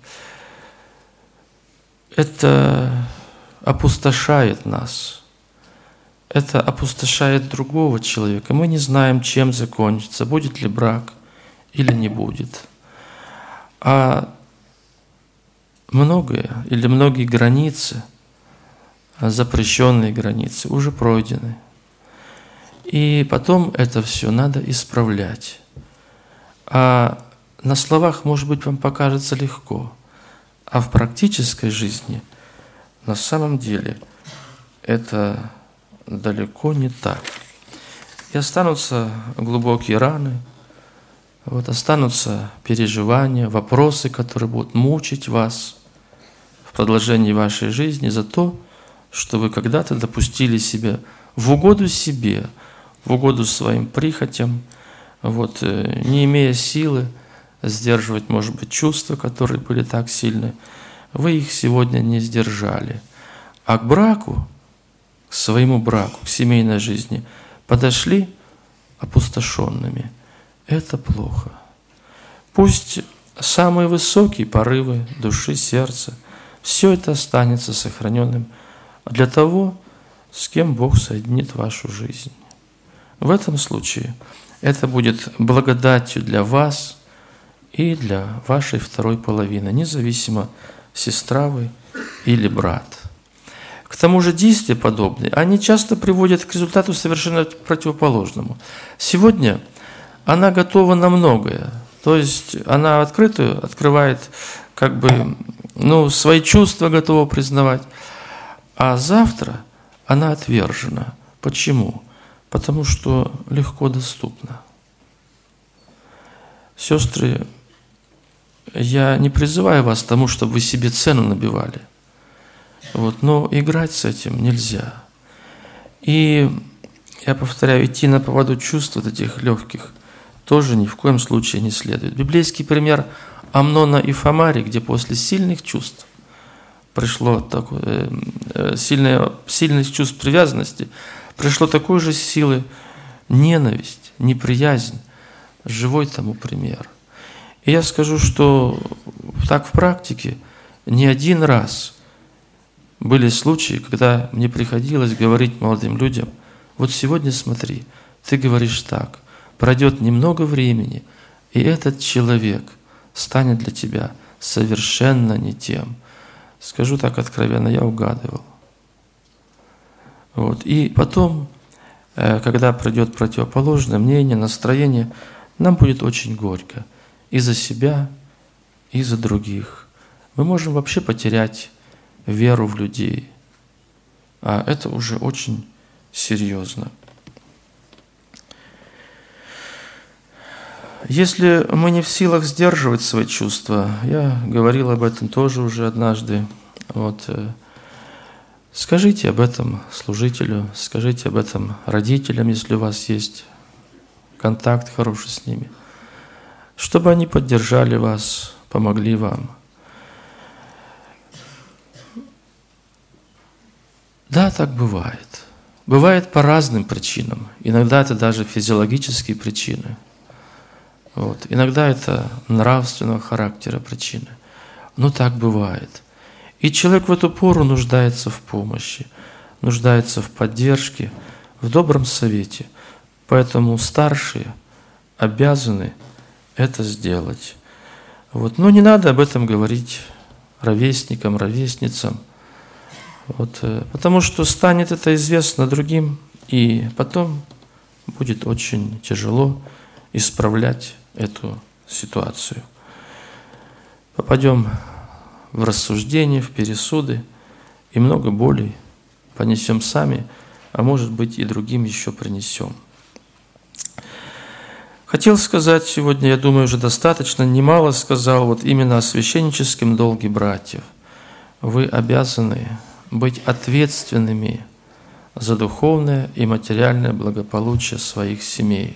Speaker 1: это опустошает нас. Это опустошает другого человека. Мы не знаем, чем закончится, будет ли брак или не будет. А многое или многие границы, запрещенные границы, уже пройдены. И потом это все надо исправлять. А на словах, может быть, вам покажется легко, а в практической жизни на самом деле это далеко не так. И останутся глубокие раны, вот останутся переживания, вопросы, которые будут мучить вас в продолжении вашей жизни за то, что вы когда-то допустили себя в угоду себе, в угоду своим прихотям, вот, не имея силы сдерживать, может быть, чувства, которые были так сильны, вы их сегодня не сдержали. А к браку, к своему браку, к семейной жизни подошли опустошенными. Это плохо. Пусть самые высокие порывы души, сердца, все это останется сохраненным для того, с кем Бог соединит вашу жизнь. В этом случае это будет благодатью для вас и для вашей второй половины, независимо, сестра вы или брат. К тому же действия подобные, они часто приводят к результату совершенно противоположному. Сегодня она готова на многое, то есть она открыто открывает, как бы, ну, свои чувства готова признавать, а завтра она отвержена. Почему? Потому что легко доступна. Сестры, я не призываю вас к тому, чтобы вы себе цену набивали. Вот, но играть с этим нельзя. И я повторяю, идти на поводу чувств вот этих легких тоже ни в коем случае не следует. Библейский пример Амнона и Фамари, где после сильных чувств пришло такое, э, сильное, сильных чувств привязанности, пришло такой же силы ненависть, неприязнь, живой тому пример. И я скажу, что так в практике не один раз были случаи, когда мне приходилось говорить молодым людям: вот сегодня смотри, ты говоришь так, пройдет немного времени, и этот человек станет для тебя совершенно не тем. Скажу так откровенно, я угадывал. Вот. И потом, когда придет противоположное мнение, настроение, нам будет очень горько. И за себя, и за других. Мы можем вообще потерять веру в людей. А это уже очень серьезно. Если мы не в силах сдерживать свои чувства, я говорил об этом тоже уже однажды, вот, скажите об этом служителю, скажите об этом родителям, если у вас есть контакт хороший с ними, чтобы они поддержали вас, помогли вам. Да, так бывает. Бывает по разным причинам. Иногда это даже физиологические причины. Вот. Иногда это нравственного характера причины. Но так бывает. И человек в эту пору нуждается в помощи, нуждается в поддержке, в добром совете. Поэтому старшие обязаны это сделать. Вот. Но не надо об этом говорить ровесникам, ровесницам. Вот. Потому что станет это известно другим, и потом будет очень тяжело исправлять эту ситуацию. Попадем в рассуждения, в пересуды, и много боли понесем сами, а может быть и другим еще принесем. Хотел сказать сегодня, я думаю, уже достаточно, немало сказал вот именно о священническом долге братьев. Вы обязаны быть ответственными за духовное и материальное благополучие своих семей.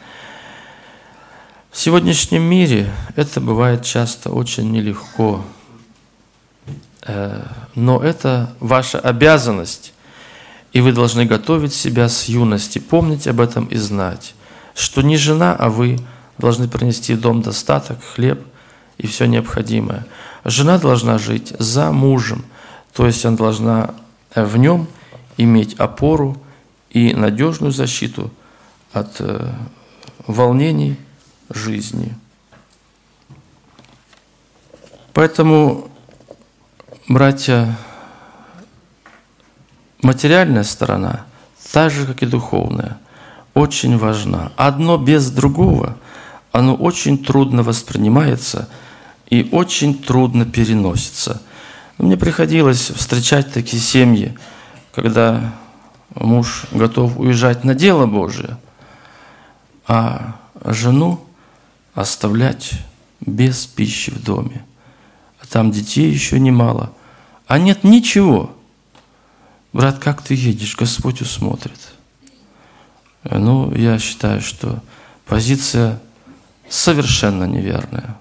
Speaker 1: В сегодняшнем мире это бывает часто очень нелегко, но это ваша обязанность, и вы должны готовить себя с юности, помнить об этом и знать, что не жена, а вы должны принести в дом достаток, хлеб и все необходимое. Жена должна жить за мужем, то есть она должна в нем иметь опору и надежную защиту от волнений жизни. Поэтому, братья, материальная сторона, так же, как и духовная, очень важна. Одно без другого, оно очень трудно воспринимается и очень трудно переносится. Мне приходилось встречать такие семьи, когда муж готов уезжать на дело Божие, а жену оставлять без пищи в доме. А там детей еще немало, а нет ничего. Брат, как ты едешь? Господь усмотрит. Ну, я считаю, что позиция совершенно неверная.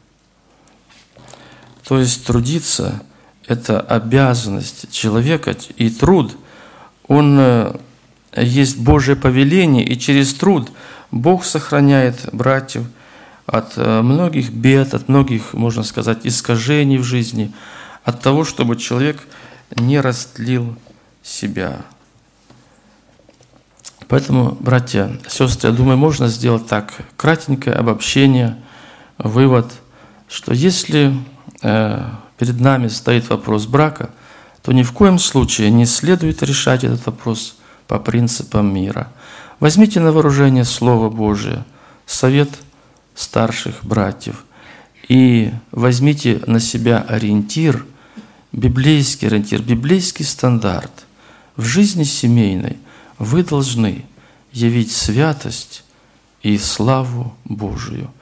Speaker 1: То есть трудиться – это обязанность человека, и труд, он есть Божье повеление, и через труд Бог сохраняет братьев от многих бед, от многих, можно сказать, искажений в жизни, от того, чтобы человек не растлил себя. Поэтому, братья, сестры, я думаю, можно сделать так, кратенькое обобщение, вывод, что если э, перед нами стоит вопрос брака, то ни в коем случае не следует решать этот вопрос по принципам мира. Возьмите на вооружение Слово Божие, совет старших братьев, и возьмите на себя ориентир, библейский ориентир, библейский стандарт. В жизни семейной вы должны явить святость и славу Божию.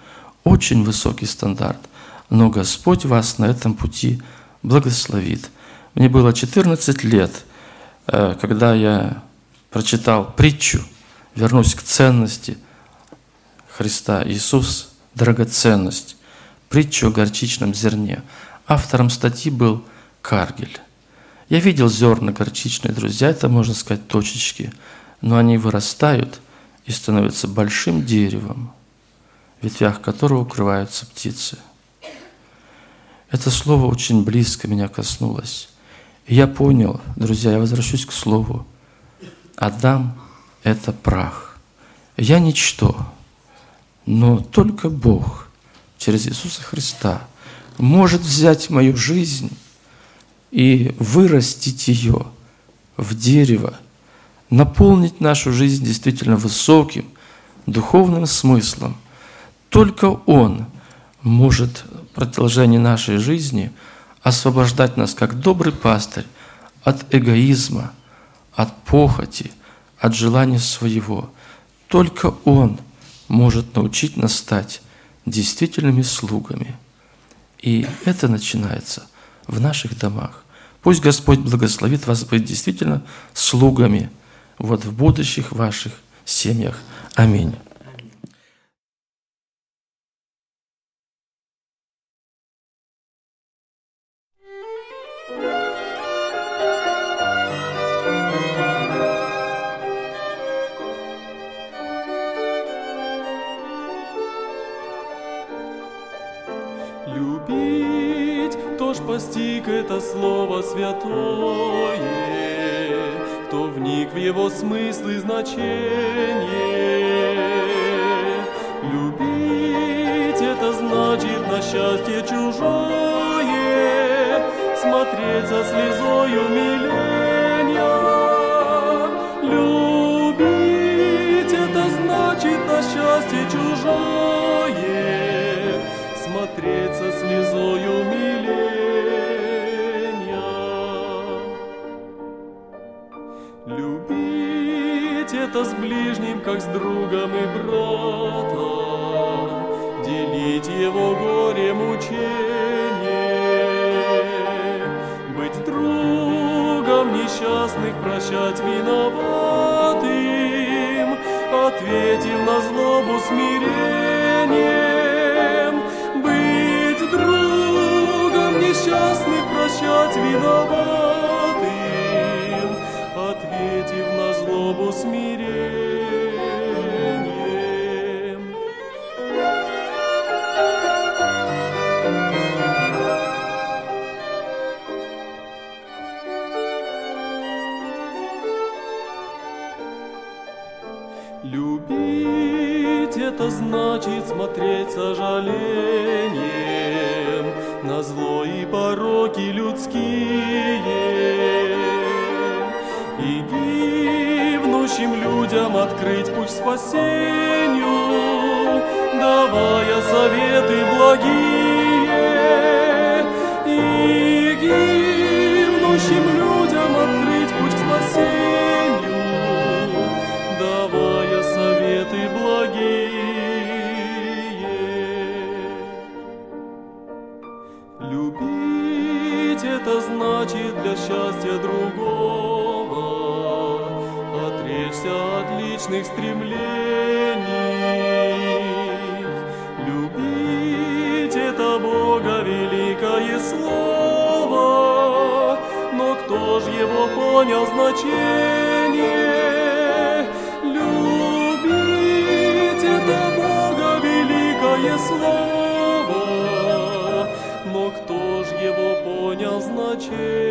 Speaker 1: очень высокий стандарт, но Господь вас на этом пути благословит. Мне было четырнадцать лет, когда я прочитал притчу, вернусь к ценности Христа. Иисус – драгоценность, притчу о горчичном зерне. Автором статьи был Каргель. Я видел зерна горчичные, друзья, это, можно сказать, точечки, но они вырастают и становятся большим деревом, в ветвях которого укрываются птицы. Это слово очень близко меня коснулось. И я понял, друзья, я возвращусь к слову. Адам – это прах. Я ничто, но только Бог через Иисуса Христа может взять мою жизнь и вырастить ее в дерево, наполнить нашу жизнь действительно высоким духовным смыслом. Только Он может в продолжении нашей жизни освобождать нас, как добрый пастырь, от эгоизма, от похоти, от желания своего. Только Он может научить нас стать действительными слугами. И это начинается в наших домах. Пусть Господь благословит вас быть действительно слугами вот в будущих ваших семьях. Аминь.
Speaker 2: Любить, кто ж постиг это слово святое, кто вник в его смысл и значение. Любить — это значит на счастье чужое смотреть со слезой умиления. Любить — это значит на счастье чужое смотреть со слезой умиления. Любить — это с ближним, как с другом и братом, делить его горе, мучение, быть другом несчастных, прощать виноватым, ответив на злобу смирением. Быть другом несчастных, прощать виноватым, ответив на злобу смирением. Любить — это значит смотреть с сожалением на зло и пороки людские, и гибнущим людям открыть путь к спасению, давая советы благие. И гибнущим людям открыть путь к спасению, давая советы благие. Любить — это значит для счастья другого отречься от личных стремлений. Любить — это Бога великое слово, но кто ж его понял значение? Любить — это Бога великое слово, но кто ж его понял значение?